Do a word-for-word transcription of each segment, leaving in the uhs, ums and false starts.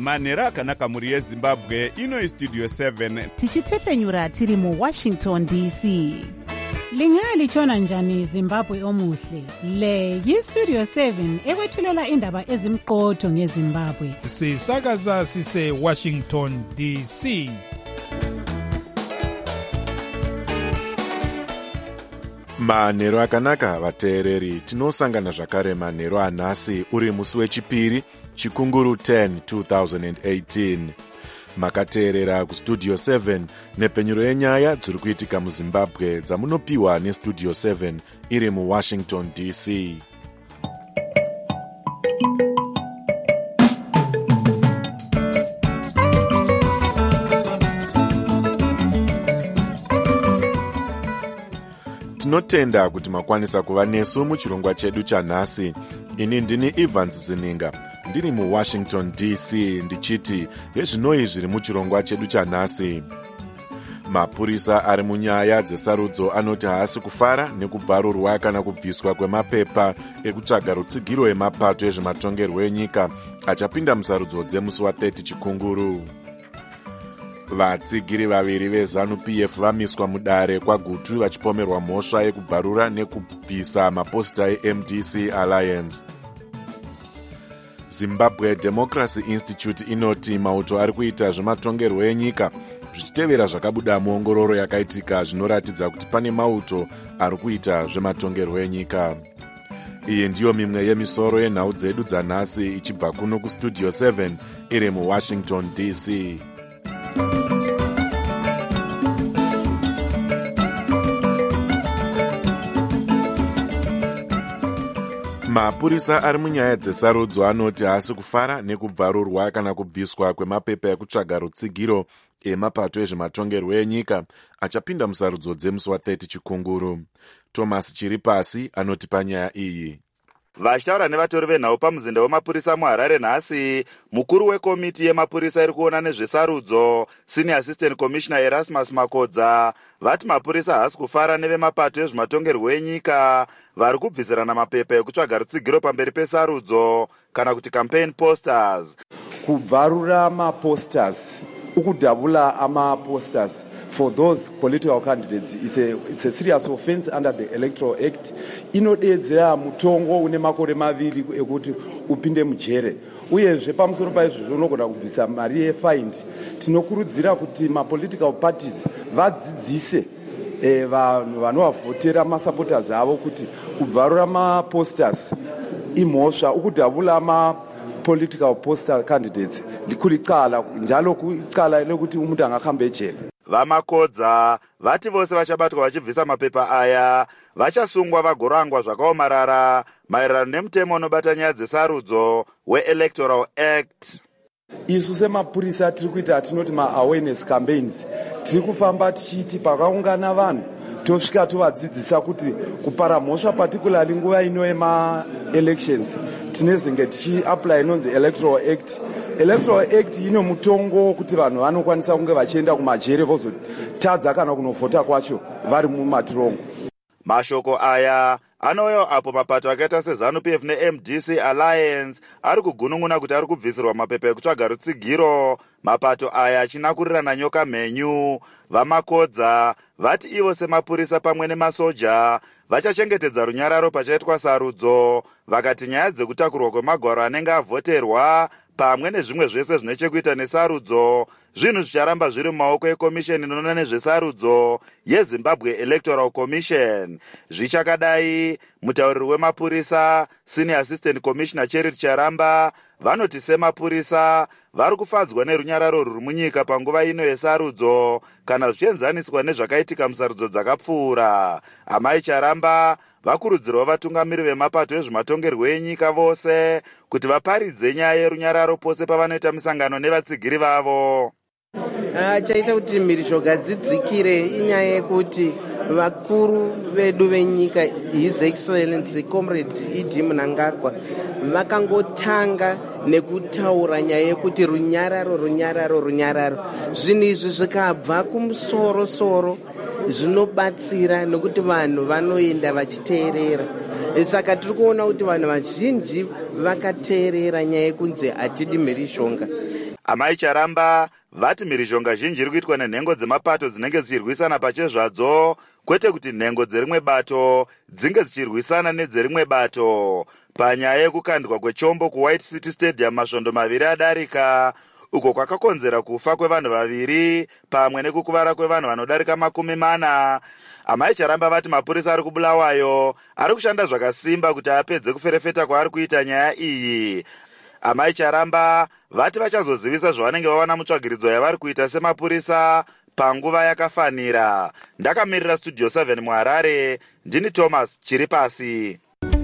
manhero akanaka mhuri yezimbabwe. Ino Studio seven tichitefenyura tiri muWashington D C. Lingalitshona njani Zimbabwe omuhle? Le yiStudio seven ekwethulela indaba ezimqotho ngeZimbabwe. Sisakaza sise Washington D C. Manhero akanaka vateereri, tinosangana zvakare manhero anhasi uri musi wechipiri chikunguru ten twenty eighteen. Makateerera kuStudio seven nepfenyuro yenyaya dziri kuitika muZimbabwe dzamunopiwa neStudio seven iri muWashington D C. Tinotenda kuti makwanisa kuva nesu muchirongwa chedu chanhasi. Ini ndini Evans Zininga, ndiri muWashington D C ndichiti hezvinoi zviri muchirongwa chedu chanhasi. Mapurisa ari munyaya dzesarudzo anoti haasi kufara nekubvarurwa kana kubviswa kwemapepa ekutsvaga rutsigiro emapato ezvematongerwo enyika achapinda musarudzo dzemusi wa-thirty chikunguru. Vatsigiri vaviri veZANU P F vamiswa mudare kwaGutu vachipomerwa mhosva yekubvarura nekubvisa maposita eM D C Alliance. Zimbabwe Democracy Institute inoti mauto ari kuita zvematongerwo enyika zvichitevera zvakabuda muongororo yakaitika zvinoratidza kuti pane mauto ari kuita zvematongerwo enyika. Iyi ndiyo mimwe yemisoro yenhau dzedu dzanhasi ichibva kuno kuStudio seven iri muWashington D C. Mapurisa ari munyaya dzesarudzo anoti haasi kufara nekubvarurwa kana kubviswa kwemapepa ekutsvaga rutsigiro emapato ezvematongerwo enyika achapinda musarudzo dzemusi wa-thirty chikunguru. Thomas Chiripasi anoti panyaya iyi. Vachitaura nevatori venhau pamuzinda wemapurisa muHarare nhasi, mukuru wekomiti yemapurisa iri kuona nezvesarudzo Senior Assistant Commissioner Erasmus Makodza vati mapurisa haasi kufara nevemapato ezvematongerwo enyika vari kubvisirana mapepa ekutsvaga rutsigiro pamberi pesarudzo kana kuti campaign posters. Kubvarura maposters, ukudhabula ama-posters for those political candidates is a, it's a serious offense under the Electoral Act. Inodedzera mutongo une makore maviri ekuti upinde mujere. Uyezve pamusoro paizvozvo unogona kubvisa mari yefine. Tinokurudzira kuti ma-political parties vadzidzise eh, vanhu vanovavhotera masupporters avo kuti kubvarura ma-posters imhosva, ukudhabula ma political poster candidates likuricala njalo kucala lokuti umuntu angahamba ejele. Vamakodza vati vose vachabatwa vachibvisa mapepa aya vachasungwa vagorangwa zvakaomarara maererano nemutemo unobata nyaya dzesarudzo weElectoral Act. Isu semapurisa tiri kuita tinoti ma-awareness campaigns. Tiri kufamba tichiti pakaungana vanhu tosvika tovadzidzisa kuti kupara mhosva particularly nguva ino yema-elections tinezenge tichi-apply inonzi Electoral Act. Electoral Act ino mutongo kuti vanhu vanokwanisa kunge vachienda kumajere vozotadza kana kunovhota kwacho vari mumatirongo. Mashoko aya anouya apo mapato akaita seZANU P F neM D C Alliance ari kugunun'una kuti ari kubvisirwa mapepa ekutsvaga rutsigiro. Mapato aya achinakurirana nyoka mhenyu. Vamakodza vati ivo semapurisa pamwe nemasoja vachachengetedza runyararo pachaitwa sarudzo, vakati nyaya dzekutakurwa kwemagwaro anenge avhoterwa pamwe nezvimwe zvese zvine chekuita nesarudzo zvinhu zvicharamba zviri mumaoko ekomisheni inoona nezvesarudzo yeZimbabwe Electoral Commission. Zvichakadai, mutauriri wemapurisa Senior Assistant Commissioner Cheryl Charamba vanoti semapurisa vari kufadzwa nerunyararo ruri munyika panguva ino yesarudzo kana zvichienzaniswa nezvakaitika musarudzo dzakapfuura. Amai Charamba vakurudzirwa vatungamiri vemapato ezvematongerwo enyika vose kuti vaparidze nyaya yerunyararo pose pavanoita misangano nevatsigiri vavo. Chaita kuti mhirizhonga dzidzikire inyaya yekuti vakuru vedu venyika His Excellency Comrade Idi Mnangagwa vakangotanga nekutaura nyaya yekuti runyararo runyararo runyararo. Zvinhu izvi zvikabva kumusoro soro zvinobatsira nokuti vanhu vanoenda vachiteerera. Saka tiri kuona kuti vanhu vazhinji vakateerera nyaya yekunzi hatidi mhirizhonga. Amai Charamba vati mhirizhonga zhinji iri kuitwa nenhengo dzemapato dzinenge dzichirwisana pachezvadzo, kwete kuti nhengo dzerimwe bato dzinge dzichirwisana nedzerimwe bato. Panyaya yekukandwa kwechombo kuWhite City Stadium masvondo maviri adarika, uko kwakakonzera kufa kwevanhu vaviri pamwe nekukuvara kwevanhu vanodarika makumi mana. Amai Charamba vati mapurisa ari kuBulawayo ari kushanda zvakasimba kuti apedze kuferefeta kwaari kuita nyaya iyi. Amai Charamba vati vachazozivisa zvavanenge vawana mutsvagiridzo yavari kuita semapurisa panguva yakafanira. Ndakamirira Studio seven muHarare, ndini Thomas Chiripasi.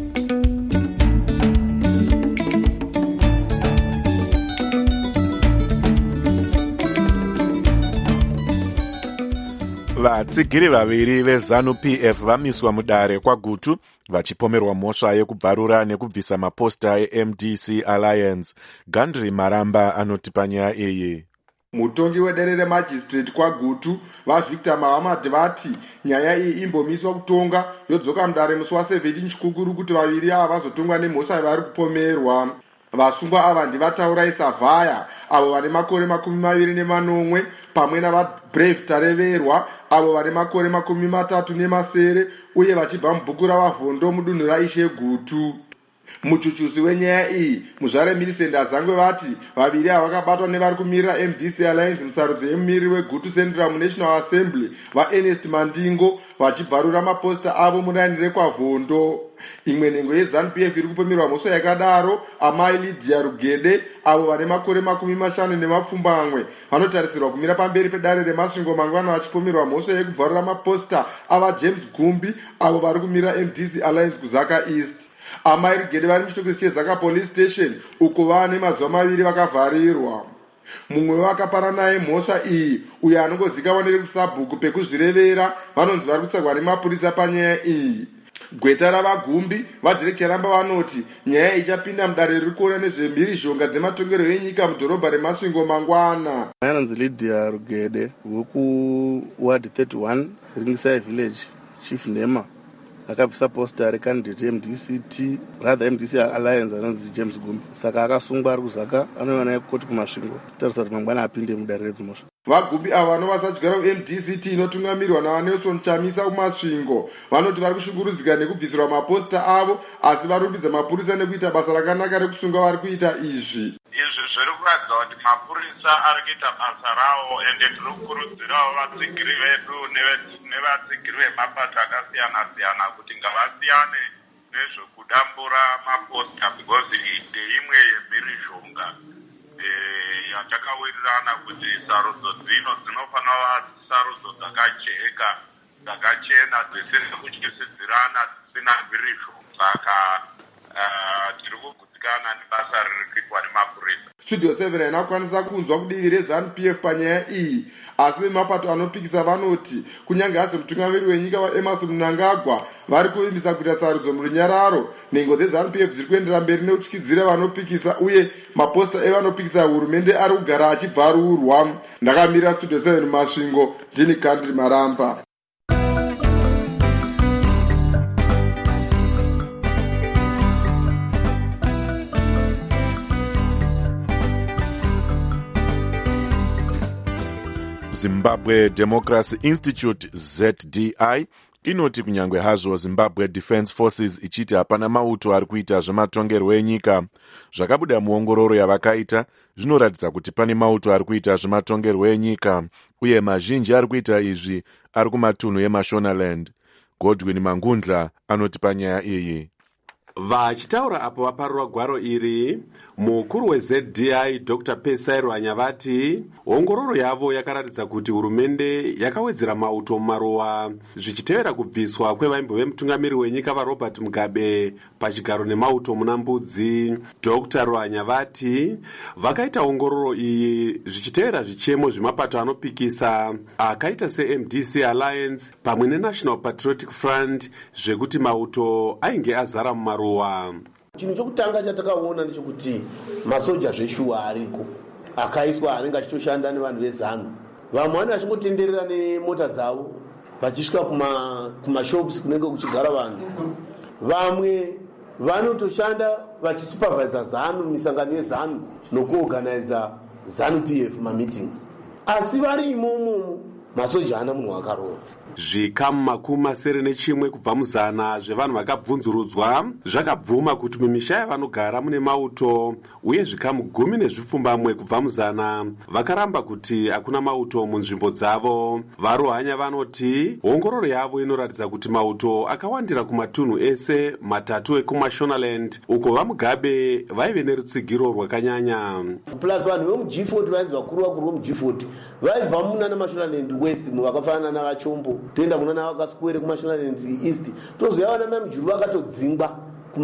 Vatsigiri vaviri veZANU P F vamiswa mudare kwaGutu vachipomerwa mhosva yekubvarura nekubvisa maposta eM D C Alliance. Gandri Maramba anoti panyaya iyi. Mutongi wedare remajistrate kwaGutu vaVictor Mahamad vati nyaya iyi imbomiswa kutonga yodzoka mudare musi wa17 chikukuru kuti vaviri ava vazotongwa nemhosva yavari kupomerwa. Vasungwa ava ndivataura Isavhaya avo vane makore makumi maviri nemanomwe pamwe navaBrave Tareverwa avo vane makore makumi matatu nemasere uye vachibva mubhuku ravavhondo mudunhu raIshe Gutu. Muchuchusi wenyaya iyi muzvare Millicent Azangwe vati vaviri ava vakabatwa nevari kumirira M D C Alliance musarudzo yemumiriri weGutu Central National Assembly vaErnest Mandingo vachibvarura maposta avo muraini rekwavhondo. Imwe nhengo yeZANU P F iri kupomerwa mhosva yakadaro amai Lydia Rugede avo vane makore makumi mashanu nemapfumbamwe vanotarisirwa kumira pamberi pedare remasvingo mangwana vachipomerwa mhosva yekubvarura maposta ava James Gumbi avo vari kumirira M D C Alliance kuZaka East. Amai Rugede vari muchitokisi cheZaka Police Station uko vane mazuva maviri vakavharirwa. Mumwe wakapara naye mhosva iyi uyo anongozikanwa nekusabhuku pekuzvirevera vanonzi vari kutsvagwa nemapurisa panyaya iyi. Gweta ravaGumbi vaDirect Ramba vanoti nyaya ichapinda mudare riri kuona nezvemhirizhonga dzematongero enyika mudhorobha remasvingo mangwana. Anonzi Lydia Rugede wekuward thirty-one Ringside Village Chief Nema akabvisa posta recandidate M D C T rather M D C Alliance anonzi James Gumbi, saka akasungwa ari kuZaka anoona koti kumasvingo tarisa kuti mangwana apinde mudare redzimhosva. VaGumbi ava vanovasadyara kuM D C T inotungamirwa naVanelson Chamisa kumasvingo vanoti vari kushungurudzika nekubvisirwa maposta avo asi varumbidza mapurisa nekuita basa rakanaka rekusunga vari kuita izvi. Izvi zviri kuratidza kuti mapurisa ari kuita basa rawo ende tiri kukurudzirawo vatsigiri vedu nevatsigiri vemapato akasiyana siyana kuti ngavasiyane nezvekudambura maposta because iyi ndeimwe yemhirizhonga yatakawirirana kuti sarudzo dzino dzinofanira sarudzo dzakajeka dzakachena dzisina kutyisidzirana dzisina mhirizhonga. Saka tiri kugutsikana nebasa riri kuitwa nemapurisa. Studio seven inakwanisa kunzwa kudivi reZANU P F panyaya iyi asi vemapato anopikisa vanoti kunyange hazvo mutungamiri wenyika vaEmmerson Mnangagwa vari kuvimbisa kuita sarudzo murunyararo, nhengo dzeZANU P F dziri kuendera mberi neutyidzira vanopikisa uye maposta evanopikisa hurumende ari kugara achibvarurwa. Ndakamirira Studio seven mumasvingo, ndini Gandri Maramba. Zimbabwe Democracy Institute Z D I inoti kunyangwe hazvo Zimbabwe Defence Forces ichiti hapana mauto ari kuita zvematongerwo enyika, zvakabuda muongororo yavakaita zvinoratidza kuti pane mauto ari kuita zvematongerwo enyika uye mazhinji ari kuita izvi ari kumatunhu eMashonaland. Godwin Mangundla anoti panyaya iyi. Vachitaura apo vaparura gwaro iri, mukuru weZ D I Doctor Pesai Rwanya vati ongororo yavo yakaratidza kuti hurumende yakawedzera mauto mumaruwa zvichitevera kubviswa kwevaimbo vemutungamiri wenyika vaRobert Mugabe pachigaro nemauto muna Mbudzi. Doctor Rwanya vati vakaita ongororo iyi zvichitevera zvichemo zvemapato anopikisa akaita seM D C Alliance pamwe neNational Patriotic Front zvekuti mauto ainge azara mumaruwa. Chinhu chokutanga chatakaona ndechekuti masoja zveshuwa ariko akaiswa anenge achitoshanda nevanhu veZANU. Vamwe vanhu vachingotenderera nemota dzavo vachisvika kuma kumashops kunenge kuchigara vanhu. Vamwe vanotoshanda vachisupervisa ZANU misangano yeZANU nokuorganiza zanu P F mameetings, asi vari imomo masoja hana munhu wakarova. Zvikamu makumi masere nechimwe kubva muzana zvevanhu vakabvunzurudzwa zvakabvuma kuti mumisha yavanogara mune mauto, uye zvikamu gumi nezvipfumbamwe kubva muzana vakaramba kuti hakuna mauto munzvimbo dzavo. Varohanya vanoti ongororo yavo inoratidza kuti mauto akawandira kumatunhu ese matatu ekumashonaland, uko vamugabe vaive nerutsigiro rwakanyanya. Plus vanhu vemuG forty vainzi vakuru vakuru vemuG forty vaibva muna namashonaland west vakafanana navachombo, toenda kuna navakaswere kumashonaland east, tozoya vana mamujuru vakatodzingwa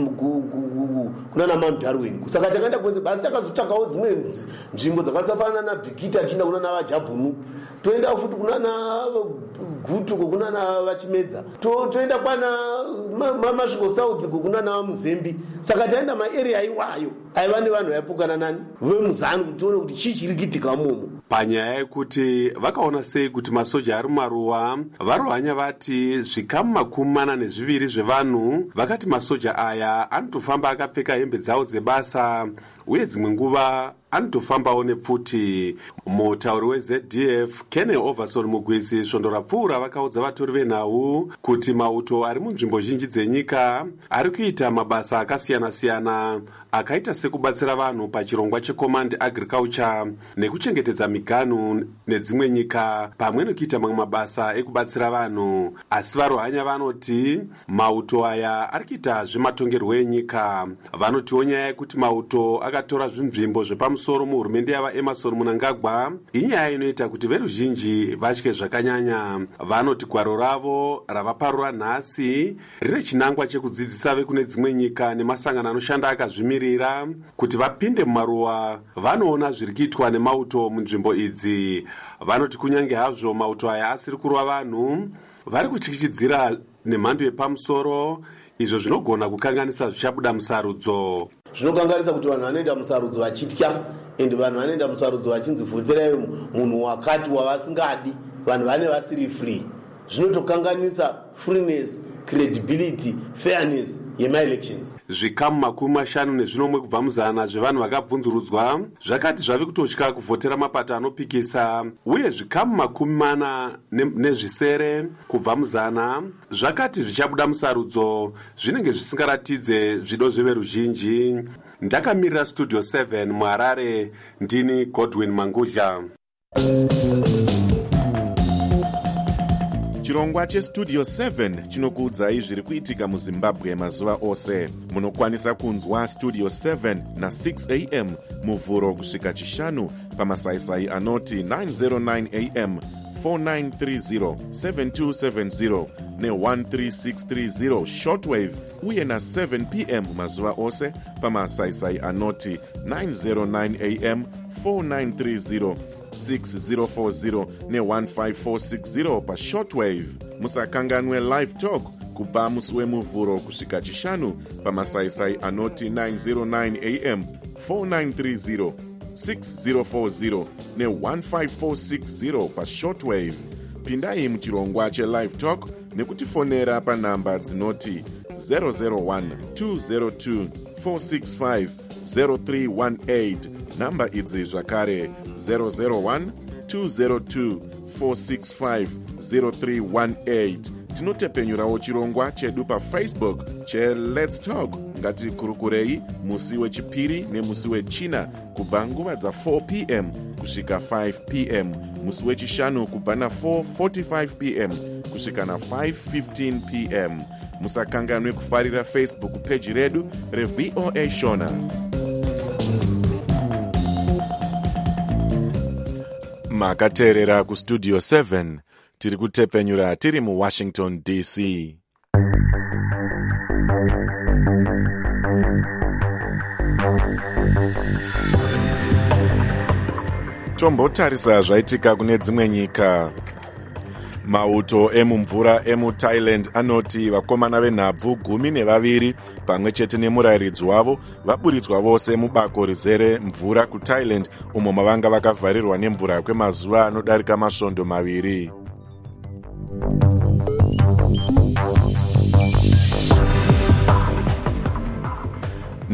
kuna naMount Darwin. Saka takaenda kwese basi takazotsvakawo dzimwe nzvimbo dzakasafanana naBhikita, tichienda kuna navajabhunu, toenda futi kuna nagutu kuna navachimedza, toenda kwana masvingo south kuna navamuzembi. Saka taenda maeria iwayo aiva nevanhu vaipukana nani vemuzanu kuti tione kuti chii chiri kuitika umomo. Panyaya yekuti vakaona sei kuti masoja ari mumaruwa, varohanya vati zvikamu makumi mana nezviviri zvevanhu vakati masoja aya anotofamba akapfeka hembe dzawo dzebasa, uye dzimwe nguva anotofambawo nepfuti. Mutauri weZ D F Kenny Overson Mugwisi svondo rapfuura vakaudza vatori venhau kuti mauto ari munzvimbo zhinji dzenyika ari kuita mabasa akasiyana-siyana akaita sekubatsira vanhu pachirongwa checommand agriculture nekuchengetedza miganhu nedzimwe nyika, pamwe nekuita mamwe mabasa ekubatsira vanhu. Asi varohanya vanoti mauto aya ari kuita zvematongerwo enyika. Vanotiwo nyaya yekuti mauto akatora zvinzvimbo zvepamusoro muhurumende yava Emerson Mnangagwa inyaya inoita kuti veruzhinji vatye zvakanyanya. Vanoti gwaro ravo ravaparura nhasi rine chinangwa chekudzidzisa vekune dzimwe nyika nemasangano anoshanda akazvimirira kuti vapinde mumaruwa vanoona zviri kuitwa nemauto munzvimbo idzi. Vanoti kunyange hazvo mauto aya asiri kurova vanhu, vari kutyityidzira nemhando yepamusoro, izvo zvinogona kukanganisa zvichabuda musarudzo. Zvinokanganisa kuti vanhu vanoenda musarudzo vachitya, ende vanhu vanoenda musarudzo vachinzi vhoterai munhu wakati wavasingadi, vanhu vane vasiri free. Zvinotokanganisa freeness, credibility, fairness yemaelections. Zvikamu makumi mashanu nezvinomwe kubva muzana zvevanhu vakabvunzurudzwa zvakati zvave kutotya kuvhotera mapato anopikisa, uye zvikamu makumi mana nezvisere kubva muzana zvakati zvichabuda musarudzo zvinenge zvisingaratidze zvido zveveruzhinji. Ndakamirira Studio seven muHarare, ndini Godwin Mangudla. Chirongwa cheStudio seven chinokuudzai zviri kuitika muZimbabwe mazuva ose. Munokwanisa kunzwa Studio seven na six a m muvhuro kusvika chishanu pamasaisai anoti nine oh nine a m, four nine three zero, seven two seven zero ne one three six three zero shortwave, uye na seven p m mazuva ose pamasaisai anoti nine oh nine a m, four nine three zero, six zero four zero ne one five four six zero pa shortwave. Musakanganwe live talk kubva musi wemuvhuro kusvika chishanu pamasaisai anoti nine oh nine a m, four nine three zero, six zero four zero ne one five four six zero pa shortwave. Pindai muchirongwa chelive talk nekutifonera panhamba dzinoti zero zero one, two zero two, four six five, zero three one eight, namba idzi zvakare zero zero one, two zero two, four six five, zero three one eight. Tinotepenyurawo chirongwa chedu paFacebook che Let's Talk. Ngatikurukurei musi wechipiri nemusi wechina kubva nguva dza four p m kusvika five p m, musi wechishanu kubva na four forty-five p m kusvika na five fifteen p m. Musakanganwe kufarira Facebook page redu reV O A Shona. Makateerera kuStudio seven, tiri kutepenyura tiri muWashington D C. Tombotarisa zvaitika kune dzimwe nyika. Mauto emumvura emuThailand anoti vakomana venhabvu gumi nevaviri pamwe chete nemurayiridzi wavo vaburitswa vose mubako rizere mvura kuThailand, umo mavanga vakavharirwa nemvura kwemazuva anodarika masvondo maviri.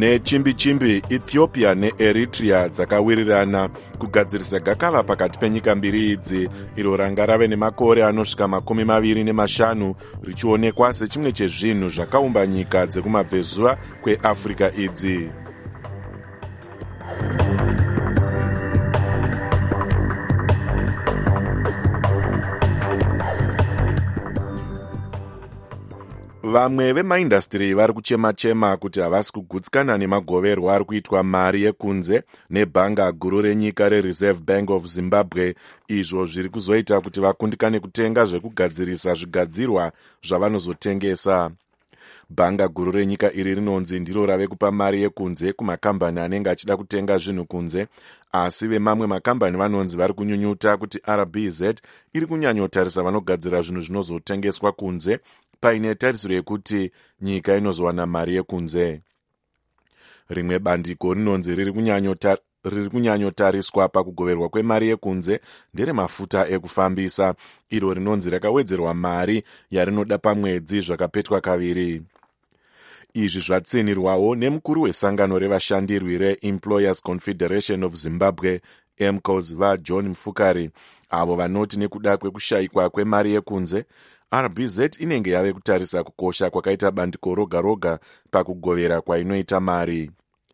nechimbi-chimbi ethiopia neeritrea dzakawirirana kugadzirisa gakava pakati penyika mbiri idzi, iro ranga rave nemakore anosvika makumi maviri nemashanu richionekwa sechimwe chezvinhu zvakaumba nyika dzekumabvezuva kweafrica idzi. Vamwe vemaindastiri vari kuchema-chema kuti havasi kugutsikana nemagoverwa ari kuitwa mari yekunze nebhanga guru renyika rereserve bank of zimbabwe, izvo zviri kuzoita kuti vakundikane kutenga zvekugadzirisa zvigadzirwa zvavanozotengesa. Bhanga guru renyika iri rinonzi ndiro rave kupa mari yekunze kumakambani anenge achida kutenga zvinhu kunze, asi vemamwe makambani vanonzi vari kunyunyuta kuti R B Z iri kunyanyotarisa vanogadzira zvinhu zvinozotengeswa kunze paine tarisiro yekuti nyika inozowana mari yekunze. Rimwe bandiko rinonzi riri kunyanyota riri kunyanyotariswa pakugoverwa kwemari yekunze nderemafuta ekufambisa, iro rinonzi rakawedzerwa mari yarinoda pamwedzi zvakapetwa kaviri. Izvi zvatsinirwawo nemukuru wesangano revashandirwi reEmployers Confederation of Zimbabwe M C O S vaJohn Mufukari, avo vanoti nekuda kwekushayikwa kwemari yekunze R B Z inenge yave kutarisa kukosha kwakaita bandiko roga roga pakugovera kwainoita mari.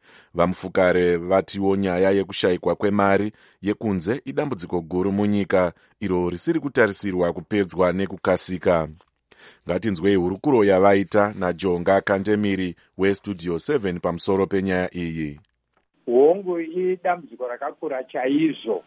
Vamufukare vatiwo nyaya yekushayikwa kwemari yekunze idambudziko guru munyika, iro risiri kutarisirwa kupedzwa nekukasika. Ngatinzwei hurukuro yavaita naJonga Kandemiri weStudio seven pamusoro penyaya iyi. Hongu idambudziko rakakura chaizvo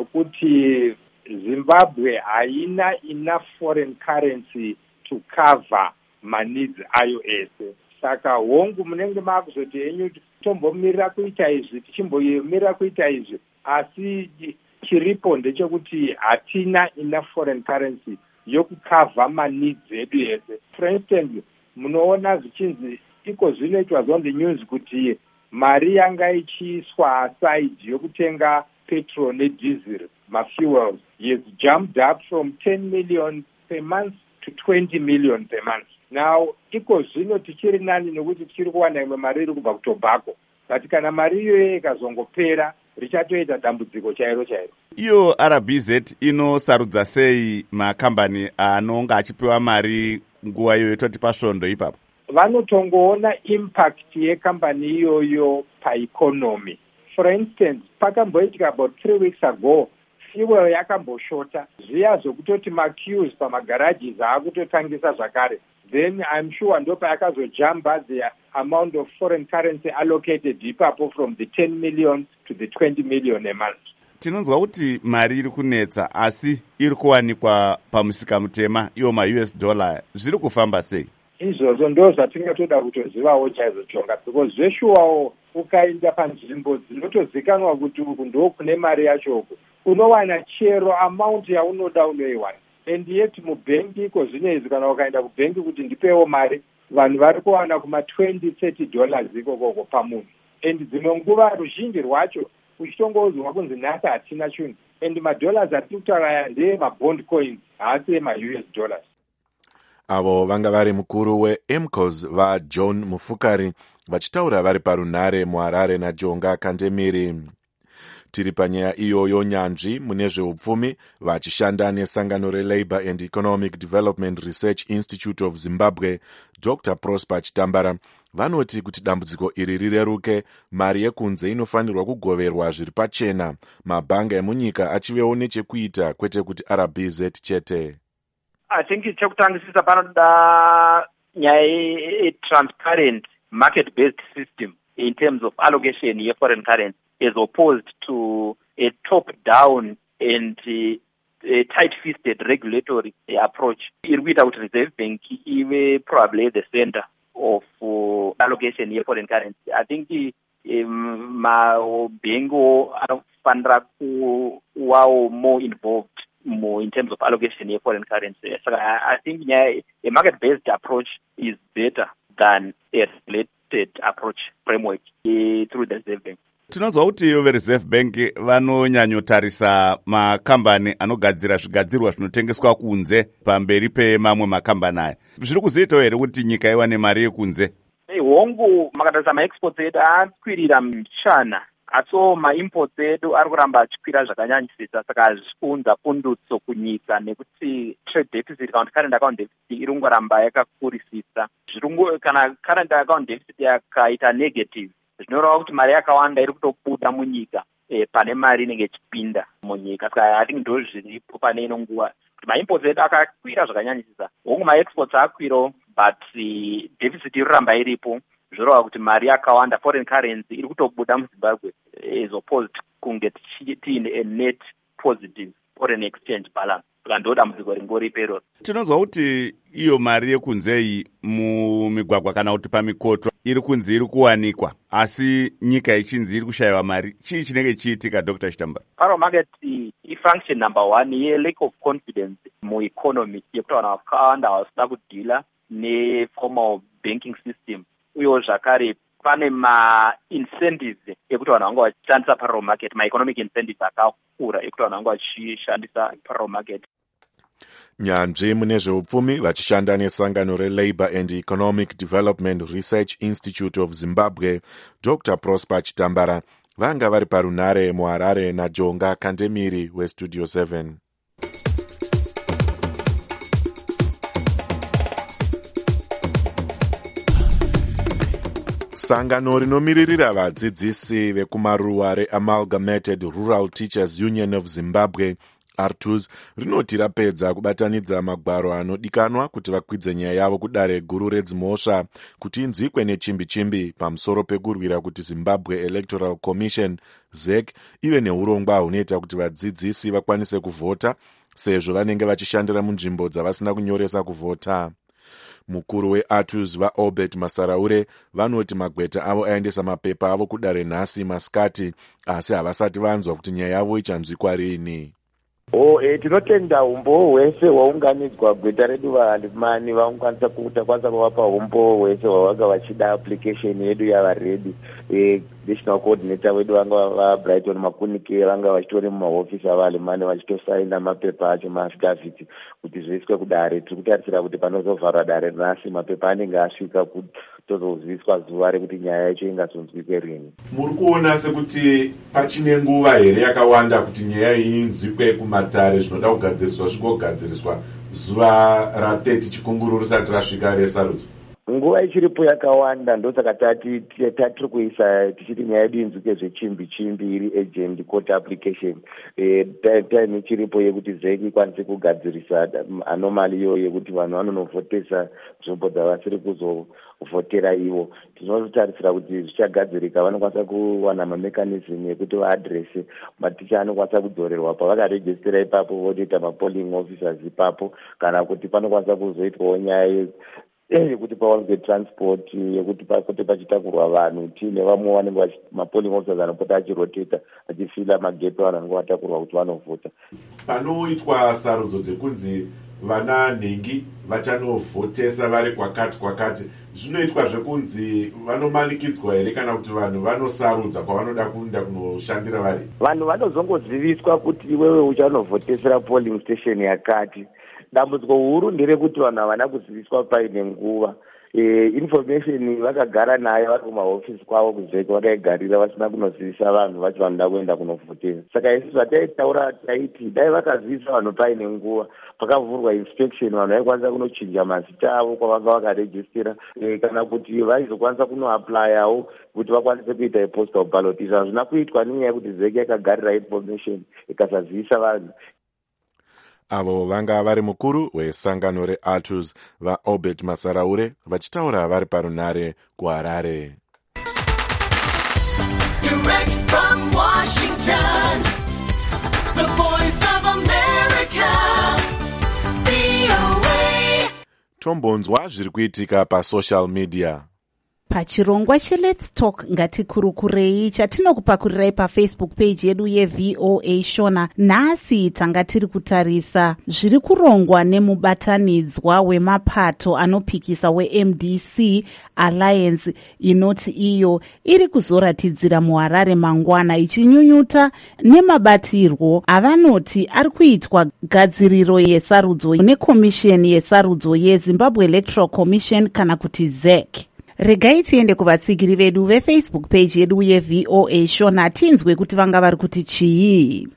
nokuti Zimbabwe haina enough foreign currency to cover maneeds ayo ese. Saka hongu munenge makuzoti enyu tombomirira kuita izvi tichimbomirira kuita izvi, asi chiripo ndechekuti hatina enough foreign currency yokukava maneeds edu ese. For instance, munoona zvichinzi iko zvinoitwa zonde news kuti mari yanga ichiiswa aside yokutenga petrol nediesel mafuels has jumped up from ten million per month to twenty million per month. Now, iko zvino tichiri nani nokuti tichiri kuwana imwe mari iri kubva kutobacco. But kana mari iyoyo ikazongopera richatoita dambudziko chairo chairo. Iyo R B Z inosarudza sei makambani anonga achipiwa mari nguva iyoyo toti pasvondo ipapo? Vanotongoona impact yekambani iyoyo paeconomy. For instance, pakamboitika about three weeks ago, fuel yakamboshota. Zviya zvokutoti maqueues pamagarages akutotangisa zvakare. Then I'm sure ndopa yakazojamba the amount of foreign currency allocated ipapo from the ten million to the twenty million a month. Tinonzwa kuti mari iri kunetsa asi iri kuwanikwa pamusika mutema iwo ma-U S dollar, zviri kufamba sei? Izvozvo ndo zvatingatoda kutozivawo chaizvo Jonga, because zveshuwawo ukaenda panzvimbo dzinotozikanwa kuti uku ndo kune mari yachoko, unowana chero amount yaunoda unoiwana. And yet mubhengi iko zvinezvi kana ukaenda kubhengi kuti ndipewo mari, vanhu vari kuwana kuma twenty thirty dollars ikokoko pamunhu. And dzimwe nguva ruzhinji rwacho uchitongoudzwa kunzi nhasi hatina chinhu, and madollars atiri kutaura ndeye mabond coins, haasi ema-U S dollars. Avo vanga vari mukuru weM C O S vaJohn Mufukari vachitaura vari parunhare muHarare naJonga Kandemiri. Tiri panyaya iyoyo, nyanzvi mune zveupfumi vachishanda nesangano reLabour and Economic Development Research Institute of Zimbabwe Doctor Prosper Chitambara vanoti kuti dambudziko iri rireruke, mari yekunze inofanirwa kugoverwa zviri pachena, mabhanga emunyika achivewo nechekuita, kwete kuti R B Z chete. I think chekutangisisa panoda nyaya ye-transparent market-based system in terms of allocation ye foreign currency, as opposed to a top-down and uh, a tight-fisted regulatory approach. Iri kuita kuti Reserve Bank ive probably the center of uh, allocation ye foreign currency. I think um, mabhengo anofanira kuwawo more involved more in terms of allocation of foreign currency. So I, I think yeah, a market-based approach is better than a regulated approach framework uh, through the Reserve Bank. Tinozwa kuti veReserve Bank vanonyanyotarisa makambani anogadzira zvigadzirwa zvinotengeswa kunze pamberi pemamwe makambani aya. Zviri kuzoitawo here kuti nyika iwane mari yekunze? hongu makatarisa maexports edu akwirira muchana, asiwo maimports edu ari kuramba achikwira zvakanyanyisisa. Saka zvichiunza pundutso kunyika nekuti trade deficit kana current account deficit iri kungoramba yakakurisisa. Kana current account deficit yakaita negative, zvinoreva kuti mari yakawanda iri kutobuda munyika e, pane mari inenge ichipinda munyika. Saka I think ndo zviripo pane ino nguva kuti maimports edu akakwira zvakanyanyisisa. Hongu maexports akwiro, but uh, deficit iri kuramba iripo. Zvoreva kuti mari yakawanda foreign currency iri kutobuda muZimbabwe as opposed kunge tiine a net positive foreign exchange balance. Saka ndo dambudziko ringoripo iroro. Tinonzwa kuti iyo mari yekunzeyi mumigwagwa kana kuti pamikoto iri kunzi iri kuwanikwa, asi nyika ichinzi iri kushayiwa mari. Chii chinenge chiitika, Doctor Chitambara? Paro market ifunction number one ye lack of confidence mueconomy yekuti vanhu vakawanda havasina kudhila neformal banking system. Uyo zvakare pane ma-incentives ekuti vanhu vanga vachishandisa parallel market, ma-economic incentives akakura ekuti vanhu vanga vachishandisa parallel market. Nyanzvi mune zveupfumi vachishanda nesangano reLabour and Economic Development Research Institute of Zimbabwe, Doctor Prosper Chitambara, vanga vari parunare muHarare naJonga Kandemiri weStudio seven. Sangano rinomiririra vadzidzisi vekumaruwa reAmalgamated Rural Teachers Union of Zimbabwe, R T U Z, rinoti rapedza kubatanidza magwaro anodikanwa kuti vakwidze nyaya yavo kudare guru redzimhosva kuti inzwikwe nechimbi-chimbi pamusoro pekurwira kuti Zimbabwe Electoral Commission Z E C ive neurongwa hunoita kuti vadzidzisi vakwanise kuvhota sezvo vanenge vachishandira munzvimbo dzavasina kunyoresa kuvhota. Mukuru weR T U Z vaObert Masaraure vanoti magweta avo aendesa mapepa avo kudare nhasi masikati, asi havasati vanzwa kuti nyaya yavo ichanzwikwa rini. Oh, eh, tinotenda umbo hwese hwaunganidzwa gweta redu vahalimani vaungwanisa kutakwanisa kuvapa umbo hwese hwavanga vachida application yedu yava ready. Eh, national coordinator wedu vanga vaBrighton Makunike vanga vachitori mumahofisi avahalimani vachitosaina mapepa acho maaffidavit kuti zviiswe kudare. Tiri kutarisira kuti panozovharwa dare nhasi mapepa anenge asvika kuti tozoziviswa zuva rekuti nyaya yacho ingazonzwike rini. Muri kuona sekuti pachine nguva here yakawanda kuti nyaya iyi inzwikwe kumatare zvinoda kugadziriswa zvigogadziriswa zuva rathirty chikunguru risati rasvika resarudzo? Nguva ichiripo yakawanda, ndosaka tati tatiri kuisa tichiti nyaya yedu inzwike zvechimbi-chimbi iri agent court application. Eh, time ichiripo yekuti Z E C ikwanise kugadzirisa anomali iyo yekuti vanhu vanonovhotesa nzvimbo dzavasiri kuzovhotera ivo. Tinotarisira kuti zvichagadzirika vanokwanisa kuwana mamechanism yekuti vaadrese maticha anokwanisa kudzorerwa pavakarejistera ipapo votoita mapolling officers ipapo, kana kuti panokwanisa kuzoitwawo nyaya yekuti pawanze transport yekuti pakote pachitakurwa vanhu tiine vamwe vanenge mapolling officers anopota achiroteta achifila magepe vanhu vanenge vatakurwa kuti vanovhota. Panoitwa sarudzo dzekunzi vana nhengi vachanovhotesa vari kwakati kwakati, zvinoitwa zvekunzi vanomanikidzwa here kana kuti vanhu vanosarudza kwavanoda kuenda kunoshandira vari? Vanhu vanozongoziviswa kuti iwewe uchanovhotesera polling station yakati. Dambudziko huru nderekuti vanhu havana kuziviswa paine nguva. E, information vakagara nayo vari kumahofisi kwavo kuzveka vakaigarira vasina kunozivisa vanhu vachi vanoda kuenda kunovhotesa. Saka isi zvataitaura taiti dai vakazivisa vanhu paine nguva, pakavhurwa inspection vanhu vaikwanisa kunochinja mazita avo kwavanga vakarejistira, e, kana kuti vaizokwanisa kunoaplayawo kuti vakwanise kuita ipostal ballot. Izvi hazvina kuitwa nenyaya yekuti Z E C yakagarira information ikasazivisa vanhu. Avo vanga vari mukuru wesangano reR T U Z vaObert Masaraure vachitaura vari parunare kuHarare. Direct from Washington, the voice of America, V O A. Tombonzwa zviri kuitika pasocial media. Pachirongwa cheLet's Talk ngatikurukurei chatinokupakurirai pafacebook page yedu yeV O A Shona. Nhasi tanga tiri kutarisa zviri kurongwa nemubatanidzwa wemapato anopikisa weM D C Alliance, inoti iyo iri kuzoratidzira muHarare mangwana ichinyunyuta nemabatirwo avanoti ari kuitwa gadziriro yesarudzo nekomisheni yesarudzo yeZimbabwe Electoral Commission kana kuti Z E C. Regai tiende kuvatsigiri vedu vefacebook page yedu yeVOA Shona tinzwe kuti vanga vari kuti chii.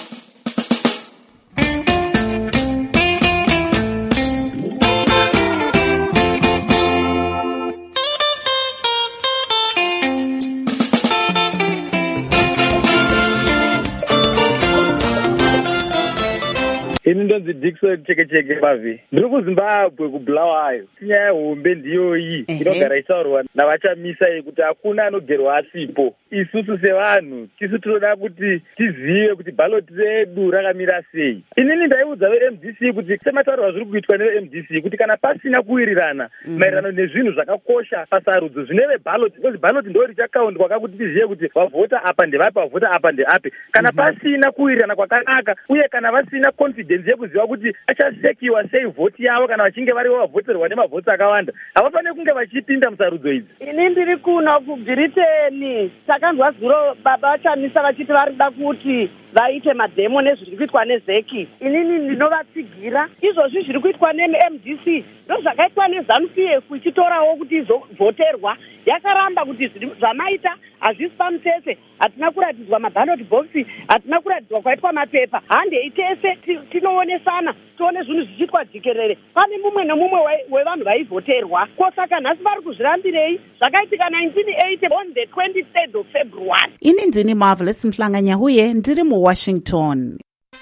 ini ndonzi Dickson cheke cheke bavi ndiri kuZimbabwe kuBulawayo. Nyaya hombe ndiyo iyi inogara isaurwa navachamisa iyi kuti hakuna anogerwa asipo. Isusu sevanhu tisu tinoda kuti tizive kuti ballot redu rakamira sei. Inini ndaiudza ve-M D C kuti semataurwa zviri kuitwa neve-M D C kuti kana pasina kuwirirana maererano nezvinhu zvakakosha pasarudzo zvineve ballot, because ballot ndo richakaundwa kakuti tizive kuti vavhota apa ndevapi vavhota apa ndeapi. Kana pasina kuwirirana kwakanaka uye kana vasina confidence yekuziva kuti achasekiwa sei vhoti yavo kana vachinge varivo vavhoterwa nemavhoti akawanda, havafaniri kunge vachipinda musarudzo idzi. Ini ndiri kuno kuBritain takanzwa zuro baba vachamisa vachiti varida kuti vaite madhemo nezviri kuitwa nezeki. Inini ndinovatsigira izvozvi zviri kuitwa ne-M D C ndozvakaitwa neZANU-P F ichitorawo kuti izovhoterwa. Yakaramba kuti zvamaita hazvisi pamutsetse, hatina kuratidzwa maballot box, hatina kuratidzwa kwaitwa mapepa. Handei tese tinoonesana tione zvinhu zvichiitwa jikerere. Pane mumwe nemumwe wevanhu vaivhoterwa. Kosaka nhasi vari kuzvirambirei zvakaitika nineteen eighty on the twenty-third of February. Ini ndini Marvelous Mhlanganyahuye ndiri muWashington.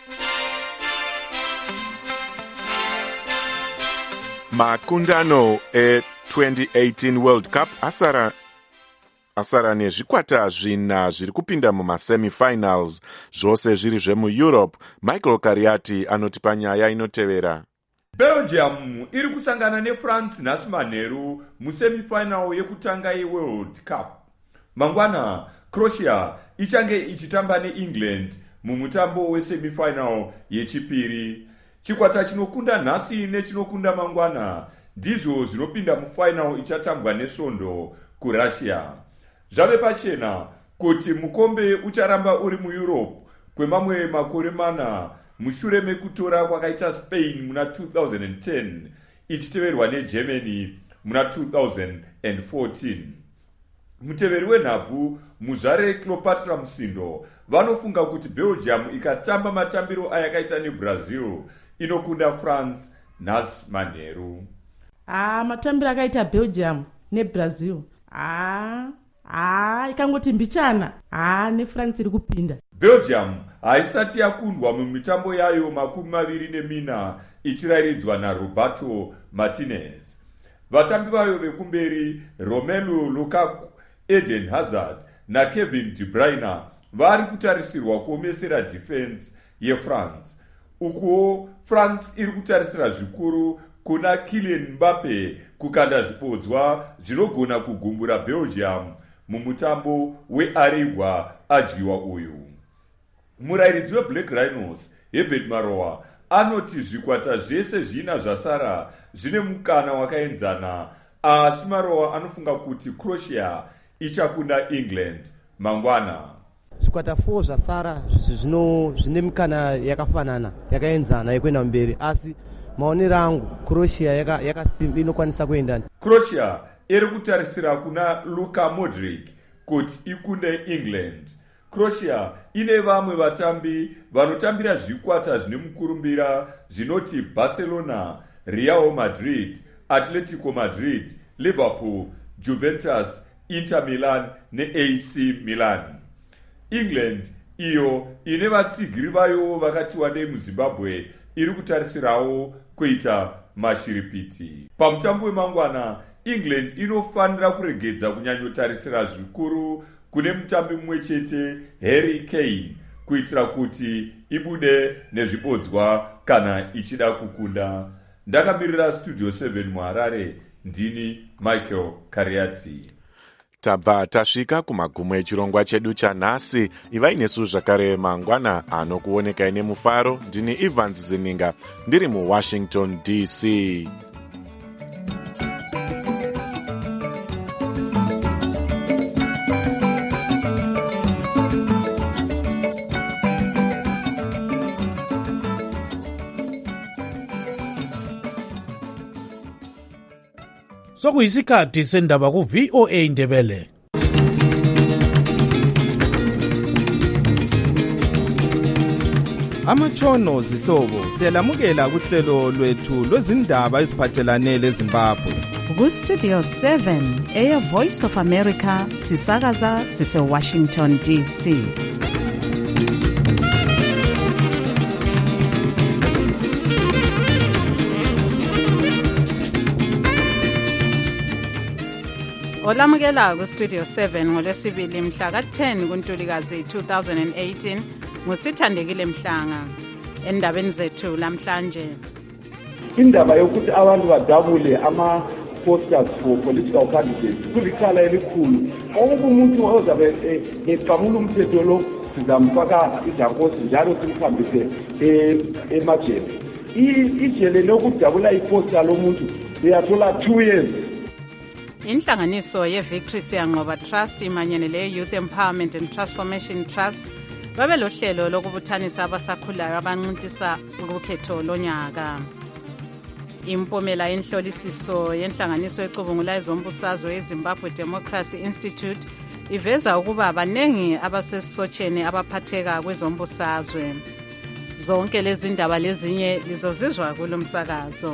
Makundano e twenty eighteen World Cup asara asara nezvikwata zvina zviri kupinda mumasemifinals, zvose zviri zvemuEurope. Michael Kariati anoti panyaya inotevera. Belgium iri kusangana neFrance nhasi manheru musemifinal yekutanga yeWorld Cup. Mangwana Croatia ichange ichitamba neEngland mumutambo wesemifinal yechipiri. Chikwata chinokunda nhasi nechinokunda mangwana ndizvo zvinopinda mufinal ichatambwa nesvondo kuRussia. Zvave pachena kuti mukombe ucharamba uri muEurope kwemamwe makore mana mushure mekutora kwakaita Spain muna two thousand ten ichiteverwa neGermany muna two thousand fourteen. Muteveri wenhabvu muzvare Cleopatra Musindo vanofunga kuti Belgium ikatamba matambiro ayakaita neBrazil inokunda France nhasi manheru. Ah, matambiro akaita Belgium neBrazil. Ah, ah, ikangoti mbichana. Ah, neFrance iri kupinda. Belgium haisati yakundwa mumitambo yayo makumi maviri nemina ichiraridzwa naRoberto Martinez. Vatambi vayo vekumberi Romelu Lukaku, Eden Hazard na Kevin De Bruyne vari kutarisirwa kuomesera defense yeFrance. Ukuwo France iri kutarisira zvikuru kuna Kylian Mbappe kukanda zvipodzwa zvinogona kugumbura Belgium mumutambo wearegwa adyiwa uyu. Murairidzi weBlack Rhinos Herbert Maroa anoti zvikwata zvese zvina zvasara zvine mukana wakaenzana, asi Maroa anofunga kuti Croatia ichakunda England mangwana. Zvikwata four zvasara zvino zvine mukana yakafanana yakaenzana yekuenda mberi, asi maonero angu Croatia yaka yakasimba inokwanisa kuenda. Croatia iri kutarisira kuna Luka Modric kuti ikunde England. Croatia ine vamwe vatambi vanotambira zvikwata zvine mukurumbira zvinoti Barcelona, Real Madrid, Atletico Madrid, Liverpool, Juventus, Inter Milan ne-A C Milan. England iyo ine vatsigiri vayo vakati wandei muZimbabwe iri kutarisirawo kuita mashiripiti. Pamutambo wemangwana England inofanira kuregedza kunyanyotarisira zvikuru kune mutambi mumwe chete Harry Kane kuitira kuti ibude nezvibodzwa kana ichida kukunda. Ndakamirira Studio seven muHarare, ndini Michael Kariati. Tabva tasvika kumagumo echirongwa chedu chanhasi. Ivai nesu zvakare mangwana anokuonekai nemufaro. Ndini Evans Zininga ndiri muWashington D C. sokuyisikhathi sendaba ku-V O A Ndebele. Amatshono zihlobo siyalamukela kuhlelo lwethu lwezindaba eziphathelane leZimbabwe. Ku-Studio seven, Air Voice of America, sisakaza sise-Washington D C. Olamukela ku-Studio seven ngolwesibili mhla ka-ten kuNtulikazi two thousand eighteen ngusithandekile Mhlanga. Endabeni zethu lamhlanje, indaba yokuthi abantu badabule ama-posters for political candidates kulicala elikhulu. Onke umuntu ozabe eqamula umthetho lo sizamfaka ijankosi njalo simhambise emajele. Ijele lokudabula iposter lomuntu uyathola two years. Inhlanganiso ye-Victory Siyanqoba Trust imanyene le-Youth Empowerment and Transformation Trust babe lohlelo lokubuthanisa abasakhulayo abancintisa ukukhetho lonyaka. Impumela yenhlolisiso yenhlanganiso ecubungula ezombusazwe eZimbabwe Democracy Institute iveza ukuba baningi abasesotsheni abaphatheka kwezombusazwe. Zonke lezi ndaba lezinye lizozizwa kulo msakazo.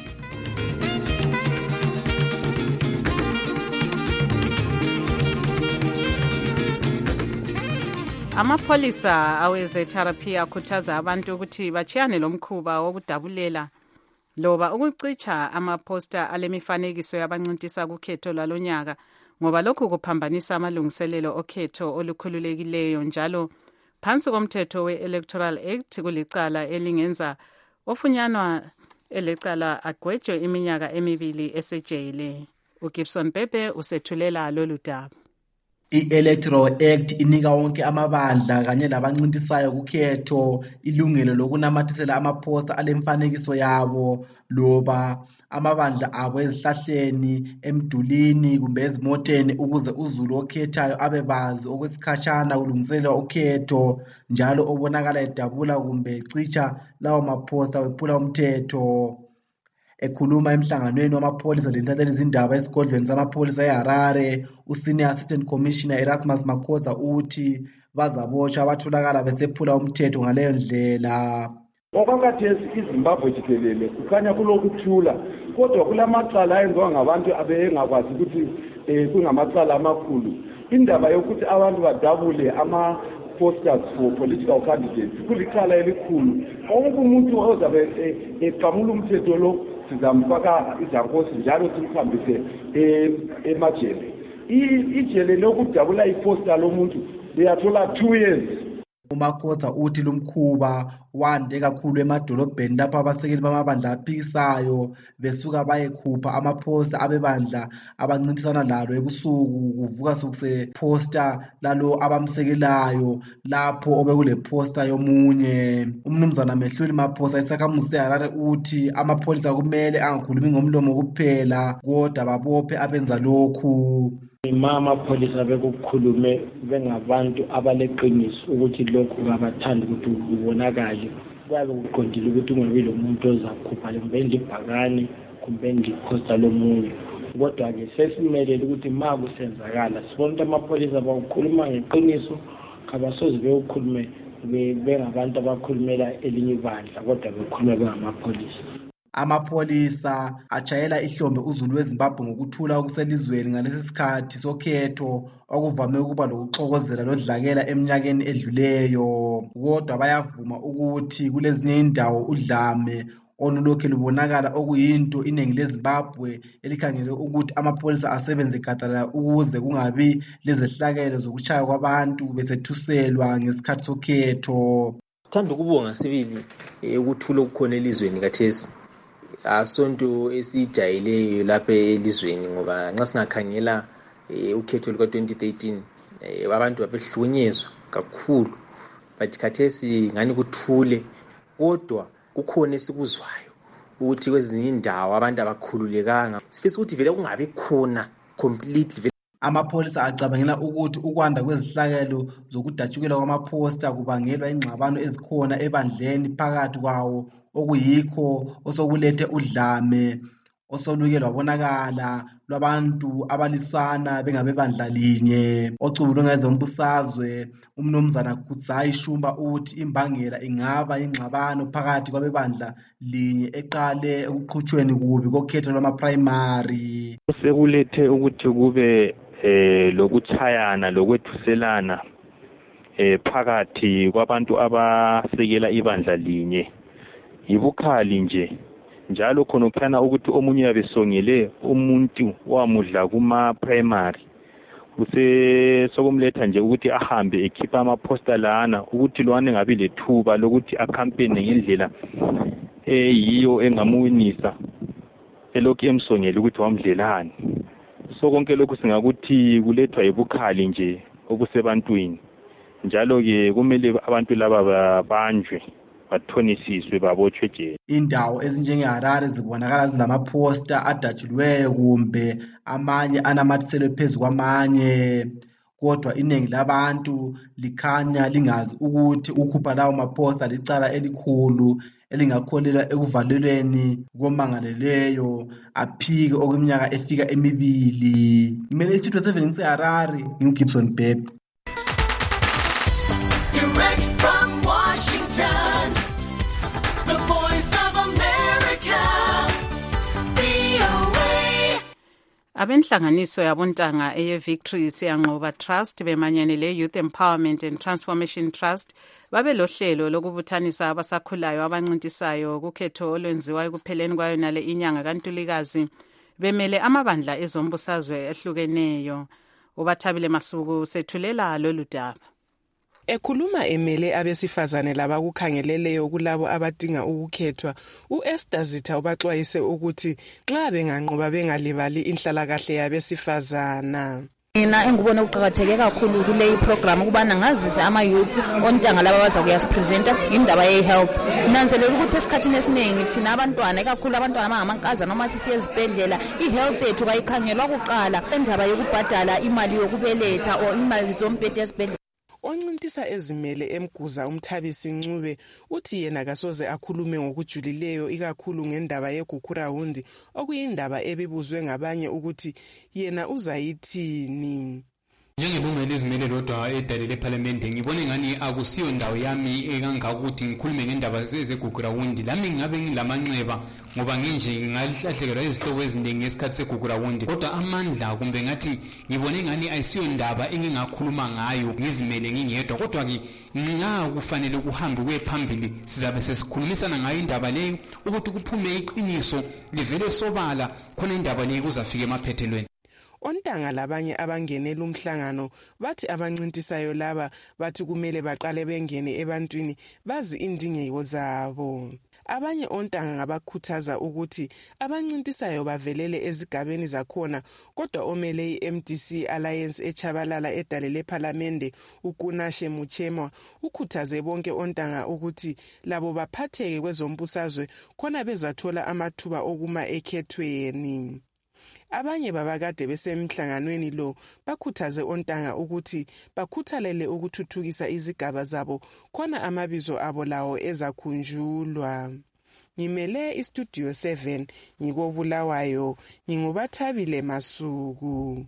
Amapholisa aweze-therapy akhuthaza abantu ukuthi bachiyane lomkhuba wokudabulela loba ukucicha amaposta alemifanekiso yabancintisa kukhetho lwalonyaka ngoba lokhu kuphambanisa amalungiselelo okhetho olukhululekileyo njalo phansi komthetho we-Electoral Act kulicala elingenza ofunyanwa elecala agwetshwe iminyaka emibili esejele. uGibson Pepe usethulela lolu daba. I-Electoral Act inika wonke amabandla kanye labancintisayo kukhetho ilungelo lokunamathisela amaphosta alemfanekiso yabo loba amabandla abo ezihlahleni, emdulini kumbe ezimoteni ukuze uzulu okhethayo abebazi okwesikhashana kulungiselelwa ukhetho njalo obonakala edabula kumbe ecicha lawo maphosta wephula umthetho. Ekhuluma emhlanganweni wamapholisa lenhlanhleli izindaba esigodlweni samapholisa eHarare, uSenior Assistant Commissioner Erasmus Makhoza uthi bazaboshwa abatholakala besephula umthetho ngaleyo ndlela. Okwakhathesi iZimbabwe jikelele kukhanya kulokuthula kodwa kulamacala ayenziwa ngabantu abengakwazi ukuthi kungamacala amakhulu. Indaba yokuthi abantu badabule ama posters for political candidates kulicala elikhulu. Onke umuntu ozabe eqamula umthetho lo sizamfaka ijankosi njalo simhambise emajele. Ijele lokudabula iposter lomuntu uyathola two years. uMakhoza uthi lumkhuba wande kakhulu emadolobheni lapho abasekeli bamabandla aphikisayo besuka bayekhupha amaphosta abebandla abancintisana lalo ebusuku kuvuka sukuse poster lalo abamsekelayo lapho obekule poster yomunye. Umnumzana Mehluli Maphosa isakhamuzi seHarare uthi amapholisa kumele angakhulumi ngomlomo kuphela kodwa babophe abenza lokhu. Imama amapholisa bekukhulume bengabantu abaleqiniso ukuthi lokhu kabathandi ukuthi kubonakale. Kwabe kuqondile ukuthi kungabi lo muntu ozakhupha kumbe ndibhakani kumbe ndiphosta lomunye. Kodwa ke sesimelele ukuthi ma kusenzakala sibona ukuthi amapholisa bakukhuluma ngeqiniso kabasoze bekukhulume bengabantu abakhulumela elinye ibandla kodwa bekhuluma bengamapholisa. Amapholisa ajayela ihlombe uzulu weZimbabwe ngokuthula okuselizweni ngalesi sikhathi sokhetho okuvame ukuba lokuxokozela lodlakela eminyakeni edluleyo kodwa bayavuma ukuthi kulezinye indawo udlame olulokhe lubonakala okuyinto iningi leZimbabwe elikhangele ukuthi amapholisa asebenze gadalala ukuze kungabi lezehlakelo zokuchaya kwabantu besethuselwa ngesikhathi sokhetho. Sithanda ukubonga sibili ukuthula okukhona elizweni kathesi. Asonto esijayeleyo lapha elizweni ngoba nxa singakhangela ukhetho luka twenty thirteen abantu babehlukunyezwa kakhulu but khathesi ngani kuthule kodwa kukhona esikuzwayo ukuthi kwezinye indawo abantu abakhululekanga sifisa ukuthi vele kungabi khona completely. Amapholisa acabangela ukuthi ukwanda kwezihlakelo zokudatshukela kwamaphosta kubangelwa ingxabano ezikhona ebandleni phakathi kwawo okuyikho osokulethe udlame osoluke lwabonakala lwabantu abalisana bengabebandla linye. Oculo ngezombusazwe umnumzana Kudzayi Shumba uthi imbangela ingaba ingxabano phakathi kwabebandla linye eqale ekuqhutshweni kubi kokhetho lwama-primary. Sekulethe ukuthi kube eh lokuchayana lokwethuselana eh phakathi kwabantu abasekela ibandla linye. Yibukhali nje njalo khona kuphana ukuthi omunye yabesongele umuntu wamudla kuma primary use sokumletha nje ukuthi ahambe ekhipha ama poster lana ukuthi lwane ngabi lethuba lokuthi acampaign ngendlela eyiyo engamuwinisa elokhu emsongele ukuthi wamdlelani. So konke lokhu singakuthi kulethwa yibukhali nje obusebantwini njalo ke kumele abantu laba babanjwe bathonisiswe babotshwe nje. Indawo ezinjengeHarare zibonakala zilamaposter adatshulweyo kumbe amanye anamathiselwe phezu kwamanye, kodwa iningi labantu likhanya lingazi ukuthi ukhupha lawo maposter licala elikhulu elingakholela ekuvalelweni komangaleleyo aphike okweminyaka efika emibili. Ngimele istudio seven ngiseHarare, nginguGibson Bhebhe. Direct from Washington, the voice of America, V O A. Abenhlanganiso yabontanga eye-Victory Siyanqoba Trust bemanyane le-Youth Empowerment and Transformation Trust babe lohlelo lokubuthanisa abasakhulayo abancintisayo kukhetho olwenziwa ekupheleni kwayo nale inyanga kaNtulikazi bemele amabandla ezombusazwe ehlukeneyo. Ubathabile Masuku sethulela lolu daba. Ekhuluma emele abesifazane labakukhangeleleyo kulabo abadinga ukukhethwa, uEsther Zitha ubaxwayise ukuthi nxa benganqoba bengalibali inhlalakahle yabesifazana. Mina engibona ukuqhakatheke kakhulu kule program ukubana ngazise ama youth ontanga laba baza kuyasipresenta indaba ye health. Nanzelela ukuthi esikhathini esiningi thina abantwana ekakhulu abantwana abangamankaza noma sisiye ezibhedlela i-health yethu bayikhangelwa kuqala indaba yokubhadala imali yokubeletha o imali zombhede esibhedlela. Oncintisa ezimele emguza uMthabisi Ncube uthi yena kasoze akhulume ngokujulileyo ikakhulu ngendaba yeGugurawundi okuyindaba ebibuzwe ngabanye ukuthi yena uzayithini. Njengebunga lezimele lodwa edalele eParliament ngibone ngani akusiyo ndawo yami ekangaka ukuthi ngikhulume ngendaba zeGugurawundi. Lami ngabe ngilamanxeba ngoba nginje ngalihlahlekelwa izihlobo eziningi ngesikhathi seGugurawundi, kodwa amandla kumbe ngathi ngibone ngani ayisiyo ndaba engingakhuluma ngayo ngizimele ngingedwa, kodwa ke nxa kufanele kuhambe kuye phambili sizabe sesikhulumisana ngayo indaba leyo ukuthi kuphume iqiniso livele sobala khona indaba leyo kuzafika emaphethelweni. Ontanga labanye abangenela umhlangano bathi abancintisayo laba bathi kumele baqale bengene ebantwini bazi indingeko zabo. Abanye ontanga ngabakhuthaza ukuthi abancintisayo bavelele ezigabeni zakhona, kodwa omele i-M D C Alliance echabalala edalele eParliament uKunashe Muchemwa ukhuthaze bonke ontanga ukuthi labo baphatheke kwezombusazwe khona bezathola amathuba okuma ekhethweni. Abanye babakade besemhlanganweni lo bakhuthaze ontanga ukuthi bakhuthalele ukuthuthukisa izigaba zabo khona amabizo abo lawo ezakhunjulwa. Ngimele istudio seven ngikobulawayo, ngingubathabile Masuku.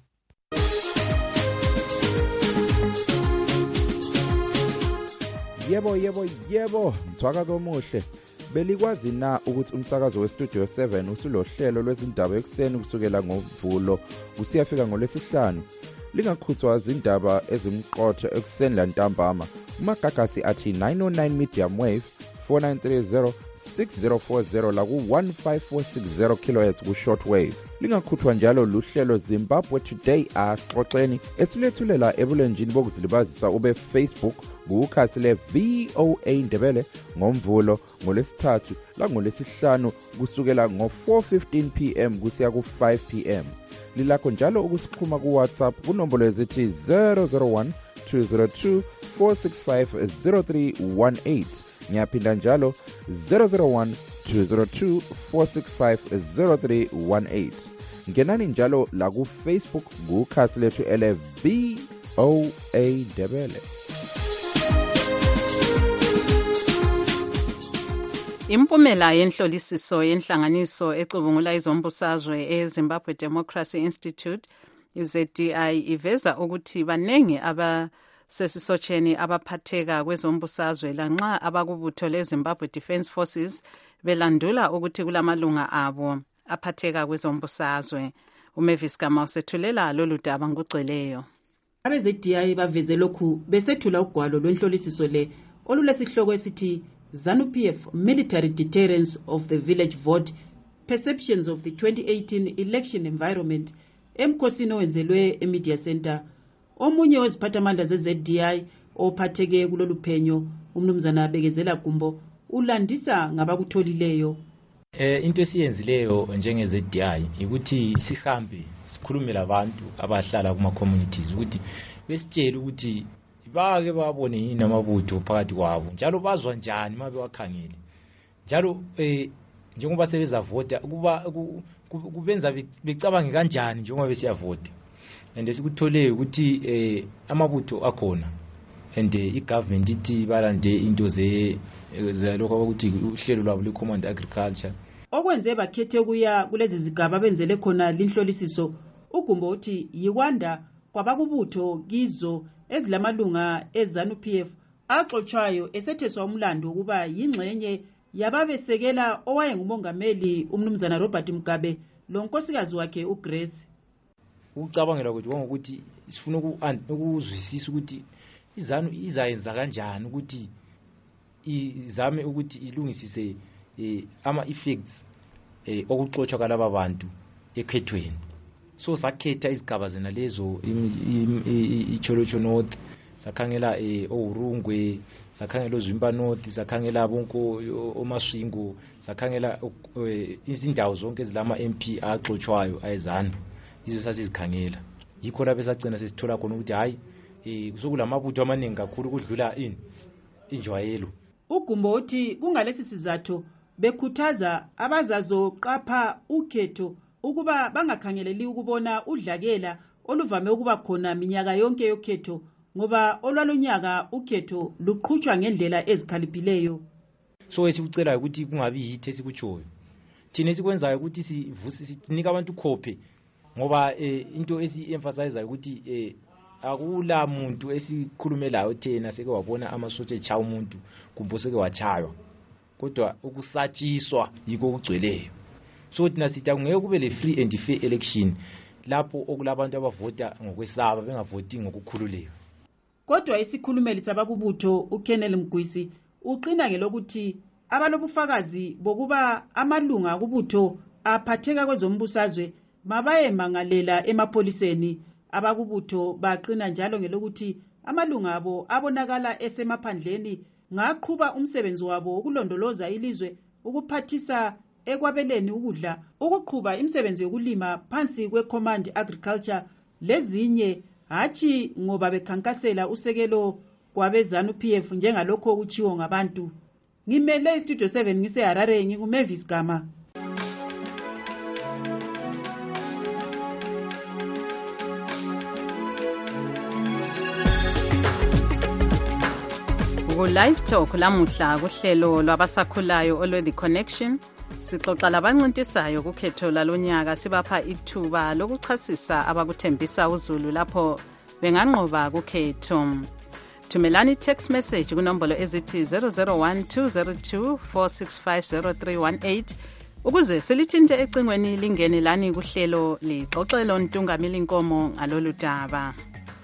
Yebo yebo yebo, mthwakazo omuhle. Belikwazi na ukuthi umsakazo weStudio seven usulohlelo lwezindaba ekuseni kusukela ngoMvulo kusiyafika ngoLwesihlanu. Lingakhuthwa izindaba ezimqotho ekuseni lantambama. Umagagasi athi nine oh nine medium wave four nine three zero six zero four zero la ku one five four six zero kilohertz ku shortwave. Lingakhuthwa njalo luhlelo Zimbabwe Today asixoxeni esilethulela ebulenjini bokuzilibazisa ube Facebook kukhasi le V O A Ndebele ngoMvulo ngoLesithathu la ngoLesihlanu kusukela ngo four fifteen p m kusiya ku five p m. Lilakho njalo ukusikhuma ku WhatsApp kunombolo ezithi zero zero one two zero two four six five zero three one eight. Ngiyaphinda njalo zero zero one two zero two four six five zero three one eight. Ngenani njalo la ku Facebook kukhasi lethu ele V O A Ndebele. Impumela yenhlolisiso yenhlanganiso ecubungula izombusazwe eZimbabwe Democracy Institute Z D I iveza ukuthi banengi abasesisotsheni abaphatheka kwezombusazwe lanxa abakubutho leZimbabwe Defence Forces belandula ukuthi kulamalunga abo aphatheka kwezombusazwe. uMavis Gama usethulela lolu daba ngokugcweleyo. Abe-Z D I baveze lokhu besethula ugwalo lwenhlolisiso le olulesihloko esithi ZANU-P F Military Deterrence of the Village Vote Perceptions of the twenty eighteen Election Environment emkhosini owenzelwe eMedia Center. Omunye weziphathamandla ze-Z D I ophatheke kulolu phenyo umnumzana Bekezela Gumbo ulandisa ngabakutholileyo. Eh into esiyenzileyo njenge-Z D I ukuthi sihambe sikhulume labantu abahlala kuma communities ukuthi besitshele ukuthi bake babone yini amabutho phakathi kwabo njalo bazwa njani mabe wakhangele njalo eh njengoba sebeza vote kuba kubenza becabange kanjani njengoba besiyavota and esikutholeye ukuthi eh amabutho akhona and igovernment ithi balande into ze zalokho ukuthi uhlelo lwabo le-command agriculture. Okwenze bakhethe ukuya kulezi zigaba benzele khona linhlolisiso uGumbo uthi yikwanda kwabakubutho kizo ezilamalunga eZANU-P F axotshayo esetheswa umlando ukuba yingxenye yababesekela owayengumongameli umnumzana Robert Mugabe lo nkosikazi wakhe uGrace. Ucabangela ukuthi ngokuthi sifuna ukuzwisisa ukuthi iZANU izayenza kanjani ukuthi izame ukuthi ilungisise ama effects okuxotsha kalaba bantu ekhethweni. So sakhetha izigaba zena lezo iCholocho North, sakhangela oUrungwe, sakhangela oZimba North, sakhangela bonko oMaswingo, sakhangela izindawo zonke ezilama M P axotshayo ayezana. Izo sasizikhangela. Yikho lapho esagcina sesithola khona ukuthi hayi kuzokulamabutho amaningi kakhulu kudlula ini injwayelo. uGumbo uthi kungalesi sizathu bekhuthaza abazazoqapha ukhetho ukuba bangakhangeleli ukubona udlakela oluvame ukuba khona minyaka yonke yokhetho ngoba olwalonyaka ukhetho luqhutshwa ngendlela ezikhaliphileyo. So esikucela ukuthi kungabi yithi esikutshoyo thina esikwenzayo ukuthi sivuse sinika abantu khophe ngoba into esi-emphasize ukuthi akula muntu esikhulumelayo thina seke wabona amasotshe echa umuntu kumbe seke wachaywa kodwa ukusatshiswa yiko ukugcweleyo. So thina sithi angeke kube le free and fair election lapho okulabantu abavota ngokwesaba bengavoti ngokukhululeka. Kodwa isikhulumeli sabakubutho uKenneth Mgwisi uqina ngelokuthi abalobufakazi bokuba amalunga kubutho aphatheka kwezombusazwe mabaye mangalela emapholiseni. Abakubutho baqina njalo ngelokuthi amalunga abo abonakala esemaphandleni ngaqhuba umsebenzi wabo ukulondoloza ilizwe ukuphathisa ekwabeleni ukudla ukuqhuba imisebenzi yokulima phansi kwecommand agriculture lezinye hathi ngoba bekhankasela usekelo kwabeZANU-P F njengalokho okuchiwo ngabantu. Ngimele istudio seven ngise Harare ngikuMavis Gama. Live Talk lamuhla kuhlelo lwabasakhulayo olwe The Connection sixoxa labancintisayo kukhetho lalonyaka sibapha ithuba lokuchasisa abakuthembisa uZulu lapho benganqoba kukhetho. Thumelani text message kunombolo ezithi zero zero one two zero two four six five zero three one eight ukuze silithinte ecingweni lingene lani kuhlelo lixoxelo ntungamili inkomo ngalolu daba.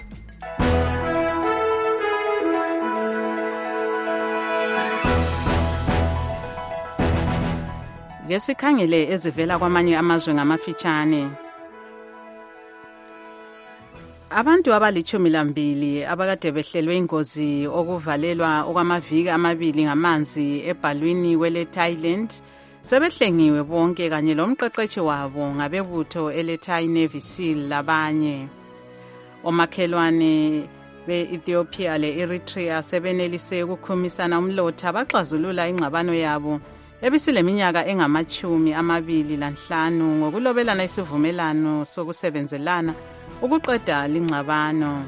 Ngesikhangele ezivela kwamanye amazwe ngamafitshane. Abantu abalichumi lambili abakade behlelwe ingozi okuvalelwa okwamaviki amabili ngamanzi ebhalwini wele Thailand sebehlengiwe bonke kanye lomqeqeshi wabo ngabebutho eleThai Navy SEAL labanye. Omakhelwane be-Ethiopia le-Eritrea sebenelise ukukhumisana umlotha baxazulula ingxabano yabo ebisile minyaka engamachumi amabili lanhlanu ngokulobelana isivumelano sokusebenzelana ukuqeda lingxabano.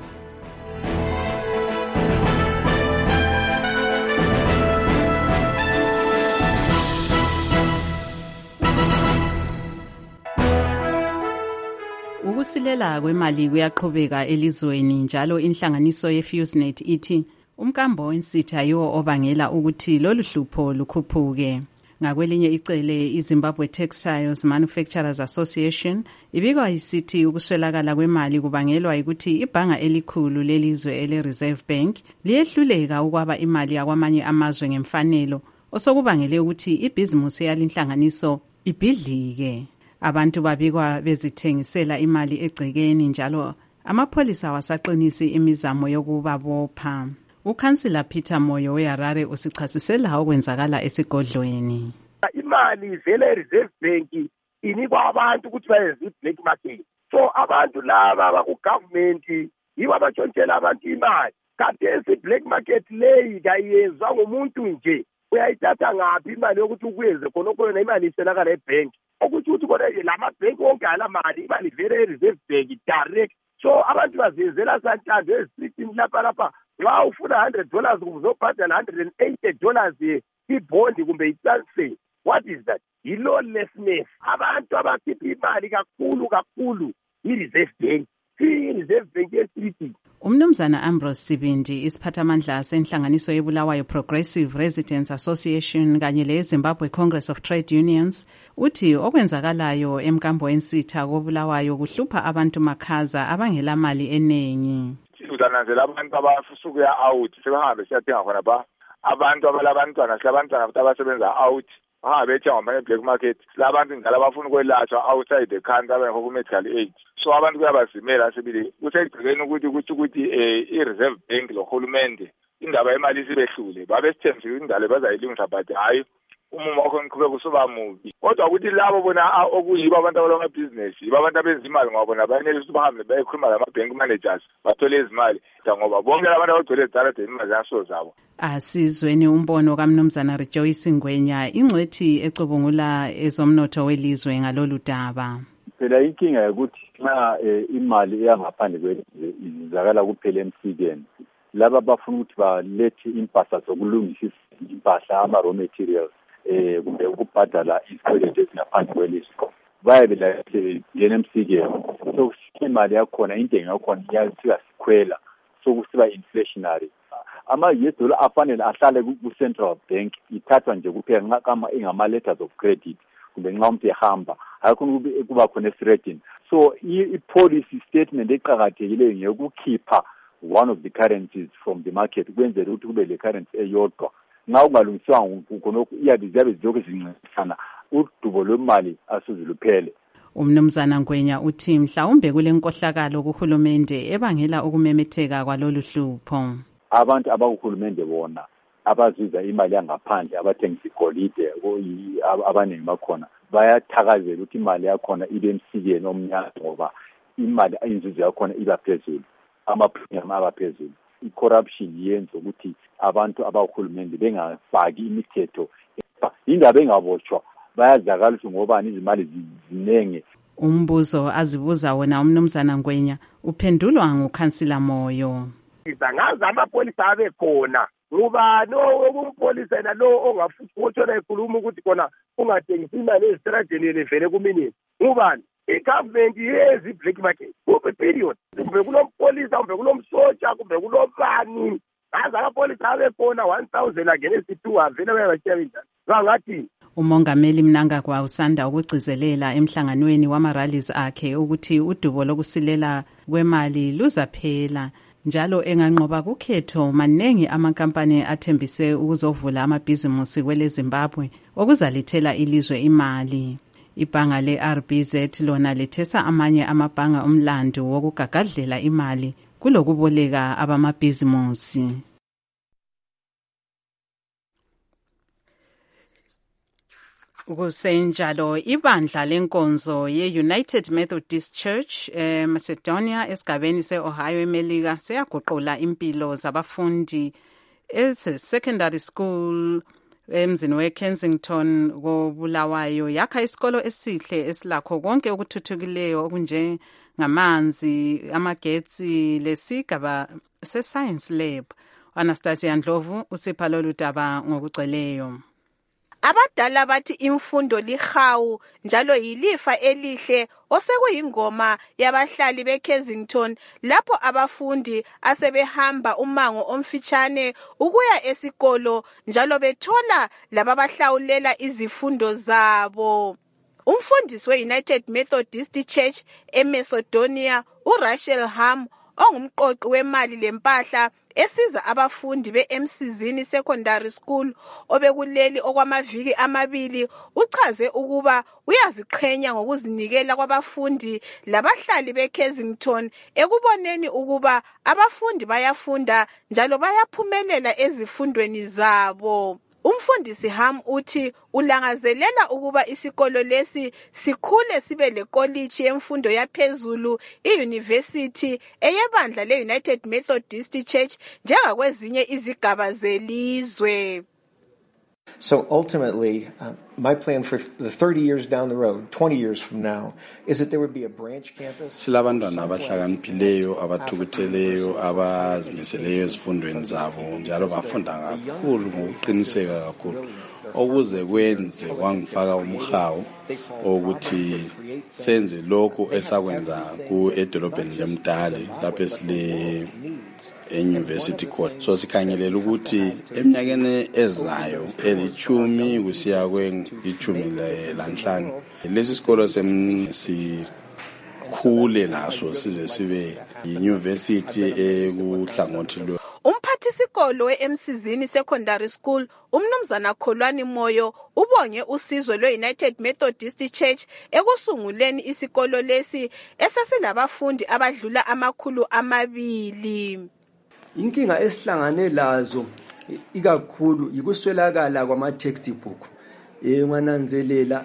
Ukusilela kwemali kuyaqhubeka elizweni njalo inhlanganiso ye-FuseNet ithi umkambo wensitha yiwo obangela ukuthi lolu hlupho lukhuphuke. Ngakwelinye icele iZimbabwe Textiles Manufacturers Association ibikwa isithi ukuswelakala kwemali kubangelwa ukuthi ibhanga elikhulu lelizwe ele-Reserve Bank liyehluleka ukwaba imali yakwamanye amazwe ngemfanelo osokubangele ukuthi ibhizimusi yalinhlanganiso ibhidlike. Abantu babikwa bezithengisela imali egcekeni njalo amapholisa wasaqinisi imizamo yokubabopha. Ukhansila Peter Moyo weHarare usichasisela okwenzakala esigodlweni. Imali ivela eReserve Bank inikwa abantu ukuthi bayenze i-black market. So abantu laba abaku-government yibo abatshontshela abantu imali. Kanti esi-black market leyi kayenzwa ngumuntu nje. Uyayithatha ngaphi imali yokuthi ukwenze khonokho na imali iselakala ebhenki. Ukuthi uthi kona lamabhenki wonke alamali imali ivela eReserve Bank direct. So abantu bazenzela sanhlamvu ezisitini lapha lapha. Nxa ufuna one hundred dollars uzobhadala one hundred eighty dollars ibondi kumbe i-transfer. What is that? I-lawlessness. Abantu abakhipha imali kakhulu kakhulu i-Reserve Bank. I-Reserve Bank yesitini. Umnumzana Ambrose Sibindi isiphathamandla senhlanganiso yebulawayo Progressive Residents Association kanye leZimbabwe Congress of Trade Unions uthi okwenzakalayo emkambo wensitha kobulawayo kuhlupha abantu makhaza abangela mali enengi. Sizananzela abantu abasuka out sebahambe siyathenga khona ba abantu abalabantwana silabantwana futhi abasebenza out bahambe bethenga ngapha e-black market silabantu njalo abafuna ukwelatshwa outside the country abengekho ku-medical aid. So abantu kuyabazimela sibili kusegcekeni ukuthi ukuthi ukuthi i-Reserve Bank lohulumende indaba yemali isibehlule babesithembisile indaba bazayilungisa but hayi umumo wakho ngiqhubeka usuba mubi. Kodwa ukuthi labo bona okuyibo abantu abalomabhizinesi yibo abantu abenza imali ngoba bona bayenelisa ukuthi bahambe bayekhuluma lama-bank managers bathole izimali ngoba bonke abantu abagcwele ezitaladeni imali zaso zabo. Asizweni umbono kaMnumzana Rejoice Ngwenya ingcwethi ecubungula ezomnotho welizwe ngalolu daba. Phela inkinga ukuthi nxa imali eyangaphandle kwelizwe izizakala kuphela emsikeni laba bafuna ukuthi balethe impahla zokulungisa impahla ama-raw materials eh kumbe ukubhadala izikweletu ezingaphandle kwelizwe bayabe lahle yena emsikeni so imali yakhona intengo yakhona iyafika sikhwela so kusiba inflationary. Ama-U S dollar afanele ahlale ku-Central Bank ithathwa nje kuphela kama ingama-letters of credit kumbe nxa umuntu ehamba hayikhona kuba khona esi-rating. So i-policy statement eqakathekileyo ngeyokukhipha one of the currencies from the market kwenzela ukuthi kube le currency eyodwa. Nxa ungalungiswanga khonokho iyabe ziyabe zilokhu zincedisana udubo lwemali asuziluphele. Umnumzana Ngwenya uthi mhlawumbe kule nkohlakalo kuhulumende ebangela ukumemetheka kwalolu hlupho. Abantu abakuhulumende bona abazuza imali yangaphandle abathengisa igolide abaningi bakhona bayathakazela ukuthi imali yakhona ibe emsikeni omnyama ngoba imali inzuzo yakhona iba phezulu ama-premium aba phezulu. I-corruption yenza ukuthi abantu abakuhulumende bengafaki imithetho indaba engabotshwa bayazakala ukuthi ngobani izimali zinenge. Umbuzo azibuza wona umnumzana Ngwenya uphendulwa ngukhansila Moyo. Izangaza amapholisa abe khona ngoba no umpolisa yena lo ongafutshona ekhuluma ukuthi khona ungathengisa imali ezitradeni elevele kumini ngubani i-government yezi black market kumbe period kumbe kulompolisa kumbe kulomsoja kumbe kulobani ngaza amapholisa abe khona one thousand against two avele bayabatshiya njani bangathi. Umongameli Mnangagwa usanda ukugcizelela emhlanganweni wama-rallies akhe ukuthi udubo lokusilela kwemali luzaphela njalo enganqoba kukhetho manengi amakampani athembise ukuzovula amabhizimusi kwele Zimbabwe okuzalithela ilizwe imali. Ibhanga le-R B Z lona lethesa amanye amabhanga umlando wokugagadlela imali kulokuboleka abamabhizimusi. Kusenjalo ibandla lenkonzo ye-United Methodist Church eh, Macedonia esigabeni se-Ohio eMelika seyaguqula impilo zabafundi ese-secondary school emzini we-Kensington kobulawayo yakha isikolo esihle esilakho konke okuthuthukileyo okunjengamanzi amagetsi lesigaba se-science lab. Anastasia Ndlovu usipha lolu daba ngokugcweleyo. Abadala bathi imfundo lihawu njalo yilifa elihle osekuyingoma yabahlali beKensington lapho abafundi asebehamba umango omfitshane ukuya esikolo njalo bethola lababahlawulela izifundo zabo. Umfundisi we-United Methodist Church eMacedonia uRachel Ham ongumqoqi wemali lempahla esiza abafundi be-Emsizini Secondary School obekuleli okwamaviki amabili uchaze ukuba uyaziqhenya ngokuzinikela kwabafundi labahlali beKensington ekuboneni ukuba abafundi bayafunda njalo bayaphumelela ezifundweni zabo. Umfundisi Ham uthi ulangazelela ukuba isikolo lesi sikhule sibe lekoliji yemfundo yaphezulu iuniversity eyebandla le-United Methodist Church njengakwezinye izigaba zelizwe. So ultimately, uh, my plan for the thirty years down the road, twenty years from now, is that there would be a branch campus. Silabantwana abahlakaniphileyo abathukutheleyo abazimiseleyo ezifundweni zabo njalo bafunda kakhulu ngokuqiniseka kakhulu okuze kwenze kwangifaka umhawu ukuthi senze lokho esakwenza ku edolobheni leMdali lapho esile euniversity court. So sikhangelela ukuthi eminyakeni ezayo elichumi kusiya kweyichumi lanhlanu lesi sikolo semsikhule laso size sibe university ekuhlangothi lo. Umphathisikolo we-Emsizini Secondary School umnumzana Kholwani Moyo ubonge usizo lwe-United Methodist Church ekusunguleni isikolo lesi esasilabafundi abadlula amakhulu amabili. Inkinga esihlangane lazo ikakhulu ikuswelakala kwama textbook. Eh ngananzelela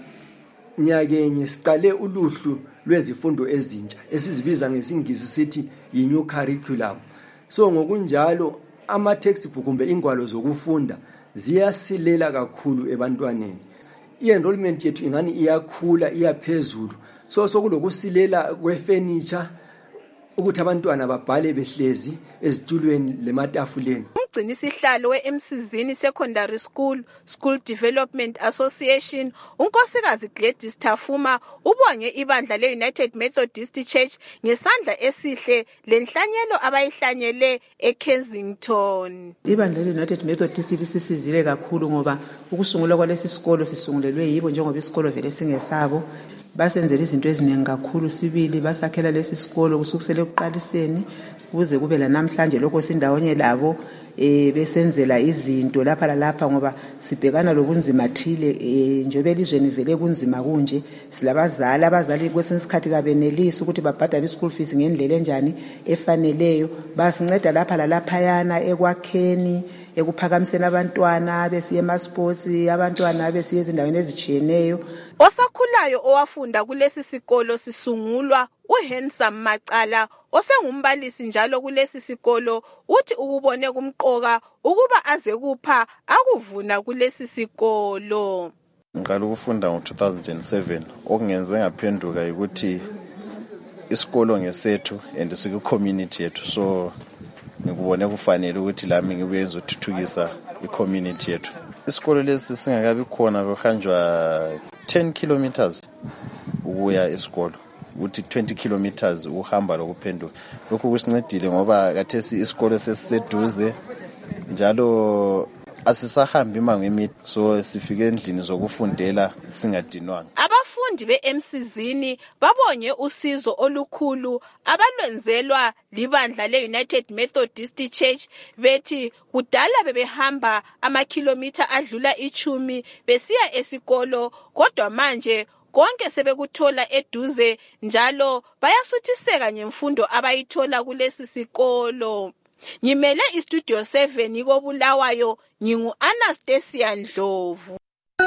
nyakenye siqale uluhlu lwezifundo ezintsha esizibiza ngesingisi sithi i-new curriculum. So ngokunjalo ama textbook kumbe ingwalo zokufunda ziyasilela kakhulu ebantwaneni. I-enrollment yethu ingani iyakhula iyaphezulu. So sokulokusilela kwefurniture ukuthi abantwana babhale behlezi ezitulweni lematafuleni. Umgcinisihlalo we-Emsizini Secondary School School Development Association unkosikazi Gladys Tafuma ubonge ibandla le-United Methodist Church ngesandla esihle lenhlanyelo abayihlanyele eKensington. Ibandla le-United Methodist lisisizile kakhulu ngoba ukusungulwa kwalesi sikolo sisungulelwe yibo njengoba isikolo vele singesabo. Basenzela izinto eziningi kakhulu sibili basakhela lesi sikolo kusukusele ekuqaliseni kuze kube la namhlanje lokho sindawonye labo eh besenzela izinto lapha lalapha ngoba sibhekana lobunzima thile eh njobe elizweni vele kunzima kunje silabazali abazali kwesensikhathi kabenelisi ukuthi babhadale school fees ngendlela enjani efaneleyo basinceda lapha lalapha yana ekwakheni ekuphakamiseni abantwana besiye ema sports abantwana besiye ezindaweni ezijiyeneyo. Osakhulayo owafunda kulesi sikolo sisungulwa uHandsome Macala osengumbalisi njalo kulesi sikolo uthi ukubone kumqoka ukuba aze kupha akuvuna kulesi sikolo. Ngiqala ukufunda ngo two thousand seven okungenze ngaphenduka ukuthi isikolo ngesethu and siku community yethu so ngikubone kufanele ukuthi lami ngibenze ukuthuthukisa i-community yethu. Isikolo lesi singakabi khona kuhanjwa ten kilometers ukuya esikolo ukuthi twenty kilometers uhamba lokuphenduka. Lokho kusincedile ngoba kathesi isikolo sesiseduze njalo asisahambi imango emide so sifike endlini zokufundela singadinwanga. Abafundi be-Emsizini babonge usizo olukhulu abalwenzelwa libandla le-United Methodist Church bethi kudala bebehamba amakhilomitha adlula ichumi besiya esikolo kodwa manje konke sebekuthola eduze njalo bayasuthiseka ngemfundo abayithola kulesi sikolo. Ngimele istudio seven ikobulawayo ngingu Anastasia Ndlovu.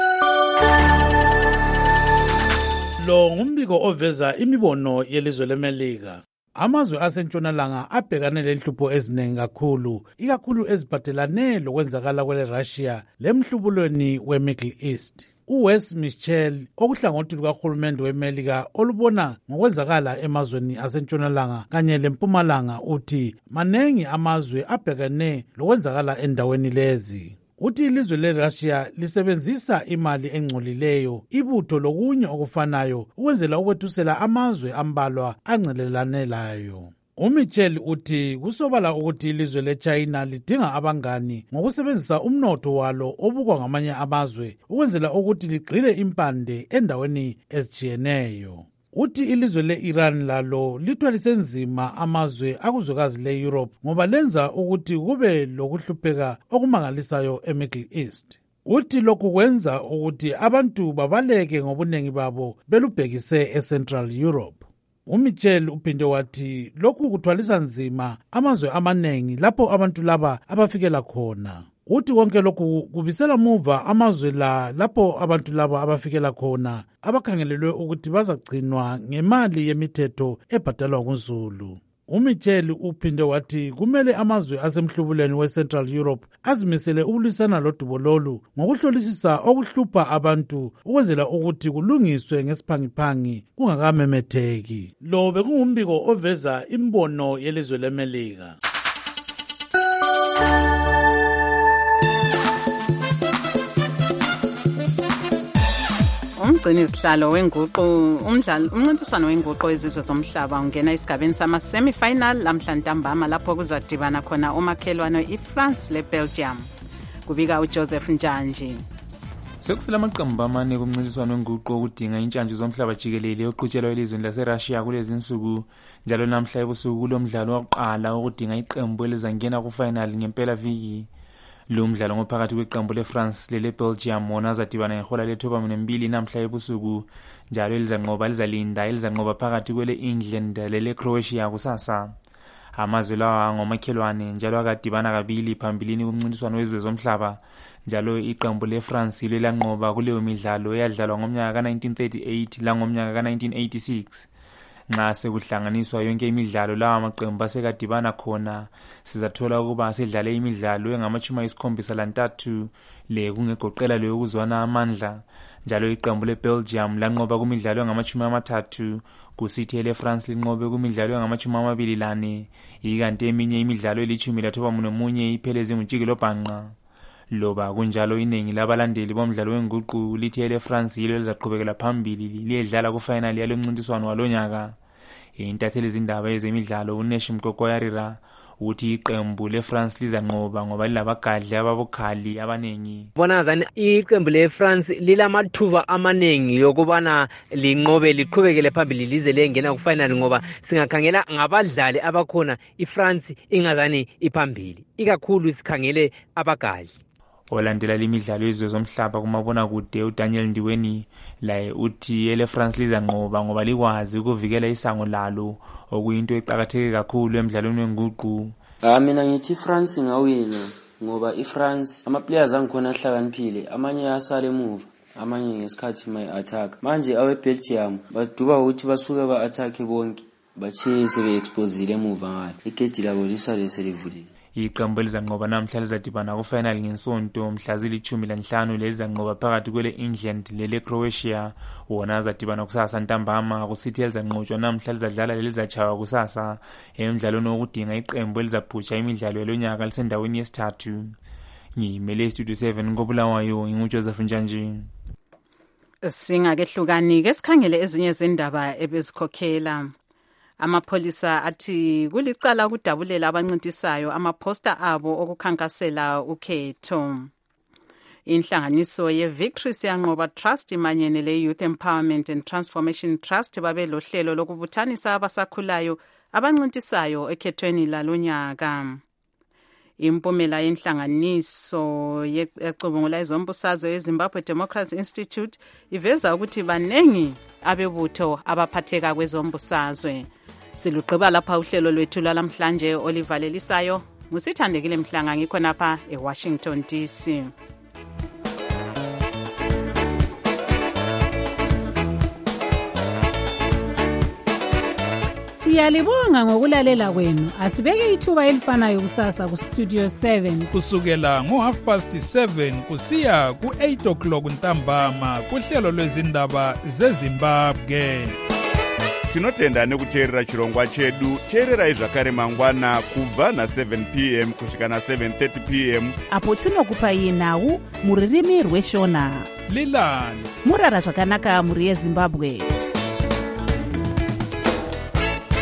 Lo ngumbiko oveza imibono yelizwe leMelika. Amazwe asentshonalanga abhekane lenhlupho eziningi kakhulu, ikakhulu eziphathelane lokwenzakala kwele-Russia lemhlubulweni we-Middle East. uWes Mitchell okuhlangothi lukahulumende weMelika olubona ngokwenzakala emazweni asentshonalanga kanye lempumalanga uthi manengi amazwe abhekane lokwenzakala endaweni lezi. Uthi ilizwe leRussia lisebenzisa imali engcolileyo, ibutho lokunye okufanayo ukwenzela ukwethusela amazwe ambalwa ancelelane layo. uMitchell uthi kusobala ukuthi ilizwe leChina lidinga abangani ngokusebenzisa umnotho walo obukwa ngamanye amazwe ukwenzela ukuthi ligxile impande endaweni ezijiyeneyo. Uthi ilizwe le-Iran lalo lithwalise nzima amazwe akuzwekazi le-Europe ngoba lenza ukuthi kube lokuhlupheka okumangalisayo eMiddle East. Uthi lokhu kwenza ukuthi abantu babaleke ngobunengi babo belubhekise eCentral Europe. uMitchell uphinde wathi lokhu kuthwalisa nzima amazwe amanengi lapho abantu laba abafikela khona. Uthi konke lokhu kubisela muva amazwe la lapho abantu laba abafikela khona abakhangelelwe ukuthi bazagcinwa ngemali yemithetho ebhadalwa nguZulu. uMitchell uphinde wathi kumele amazwe asemhlubulweni weCentral Europe azimisele ukulwisana lodubo lolu ngokuhlolisisa okuhlupha abantu ukwenzela ukuthi kulungiswe ngesiphangiphangi kungakamemetheki. Lo bekungumbiko oveza imbono yelizwe leMelika. Umgcini isihlalo wenguqu umdlalo umncintiswano wenguqu wezizwe zomhlaba ungena esigabeni sama semi-final lamhla ntambama lapho kuzadibana khona umakhelwane iFrance leBelgium. Kubika uJoseph Njanji. Sekusela amaqembu amane kumncintiswano wenguqu okudinga intshantshi zomhlaba jikelele oqhutshelwa elizweni laseRussia kulezi insuku, njalo namhla ebusuku kulo mdlalo wokuqala okudinga iqembu elizangena kufinal ngempela viki. Lo mdlalo ngophakathi kweqembu leFrance leleBelgium wona azadibana ngehola lethoba mbili namhla ebusuku, njalo elizanqoba lizalinda elizanqoba phakathi kwele England leleCroatia kusasa. Amazwe lawa ngomakhelwane njalo akadibana kabili phambilini kumncintiswano wezizwe zomhlaba, njalo iqembu leFrance lilanqoba kuleyo midlalo eyadlalwa ngomnyaka ka nineteen thirty-eight la ngomnyaka ka nineteen eighty-six. Nxa sekuhlanganiswa yonke imidlalo lawa amaqembu asekadibana khona, sizathola ukuba sedlale imidlalo engamachumi ayisikhombisa lantathu le kungegoqela leyo kuzwana amandla, njalo iqembu leBelgium lanqoba kumidlalo engamachumi amathathu, kusithi leFrance linqobe kumidlalo engamachumi amabili lane, ikanti eminye imidlalo elithumi lathoba nomunye ipheleze ngutshikilo bhanqa. Loba kunjalo iningi labalandeli bomdlalo wenguqu lithi leFrance yilo lizaqhubekela phambili liyedlala kufinal yalo mncintiswano walonyaka. Intatheli izindaba ezemidlalo uNesh Mkokoyarira uthi iqembu leFrance lizanqoba ngoba lilabagadli ababukhali abanengi. Bona zani iqembu leFrance lilamathuba amanengi yokubana linqobe liqhubekele phambili lize lengena kufinal ngoba singakhangela ngabadlali abakhona iFrance ingazani iphambili, ikakhulu sikhangele abagadli. Olandela limidlalo yezizwe zomhlaba kumabona kude uDaniel Ndiweni laye uthi eleFrance lizanqoba ngoba likwazi ukuvikela isango lalo okuyinto eqhakatheke kakhulu emidlalweni wenguqu. Ah mina ngithi France ngawina ngoba iFrance ama players angikhona ahlakaniphile, amanye asale emuva, amanye ngesikhathi my attack. Manje awe Belgium baduba ukuthi basuke ba attack bonke bathi sebe exposile emuva ngale. Igedi labo lisale selivulile. Iqembu lizanqoba namhla lizadibana kufinal ngensonto mhla zilithumi lanhlanu lezanqoba phakathi kwele England leleCroatia wona azadibana kusasa ntambama, kusithi lizanqotshwa namhla lizadlala lelizachaywa kusasa emidlalweni wokudinga iqembu elizaphutsha imidlalo yalonyaka lisendaweni yesithathu. Ngimele Studio seven ngobulawayo nguJoseph Njanji. Singakehlukani ke sikhangele ezinye zendaba ebezikhokhela. Amapholisa athi kulicala ukudabulela abancintisayo amaposter abo okukhankasela ukhetho. Inhlanganiso ye-Victory Siyanqoba Trust imanyene le-Youth Empowerment and Transformation Trust babe lohlelo lokubuthanisa abasakhulayo abancintisayo ekhethweni lalonyaka. Impumela yenhlanganiso yecubungula izombusazwe yeZimbabwe Democracy Institute iveza ukuthi banengi abebutho abaphatheka kwezombusazwe. Silugqiba lapha uhlelo lwethu lamhlanje olivalelisayo. Musithandekile Mhlanga ngikho napha eWashington D C. Siyalibonga ngokulalela kwenu. Asibeke ithuba elifanayo kusasa ku Studio seven kusukela ngo half past seven kusiya ku eight o'clock ntambama kuhlelo lwezindaba zeZimbabwe. tinotenda nekuteerera chirongwa chedu. Teererai zvakare mangwana kubva na seven p m kusvika na seven thirty p m apo tinokupai nhau muririmi rweshona. Lilani murara zvakanaka muri yeZimbabwe.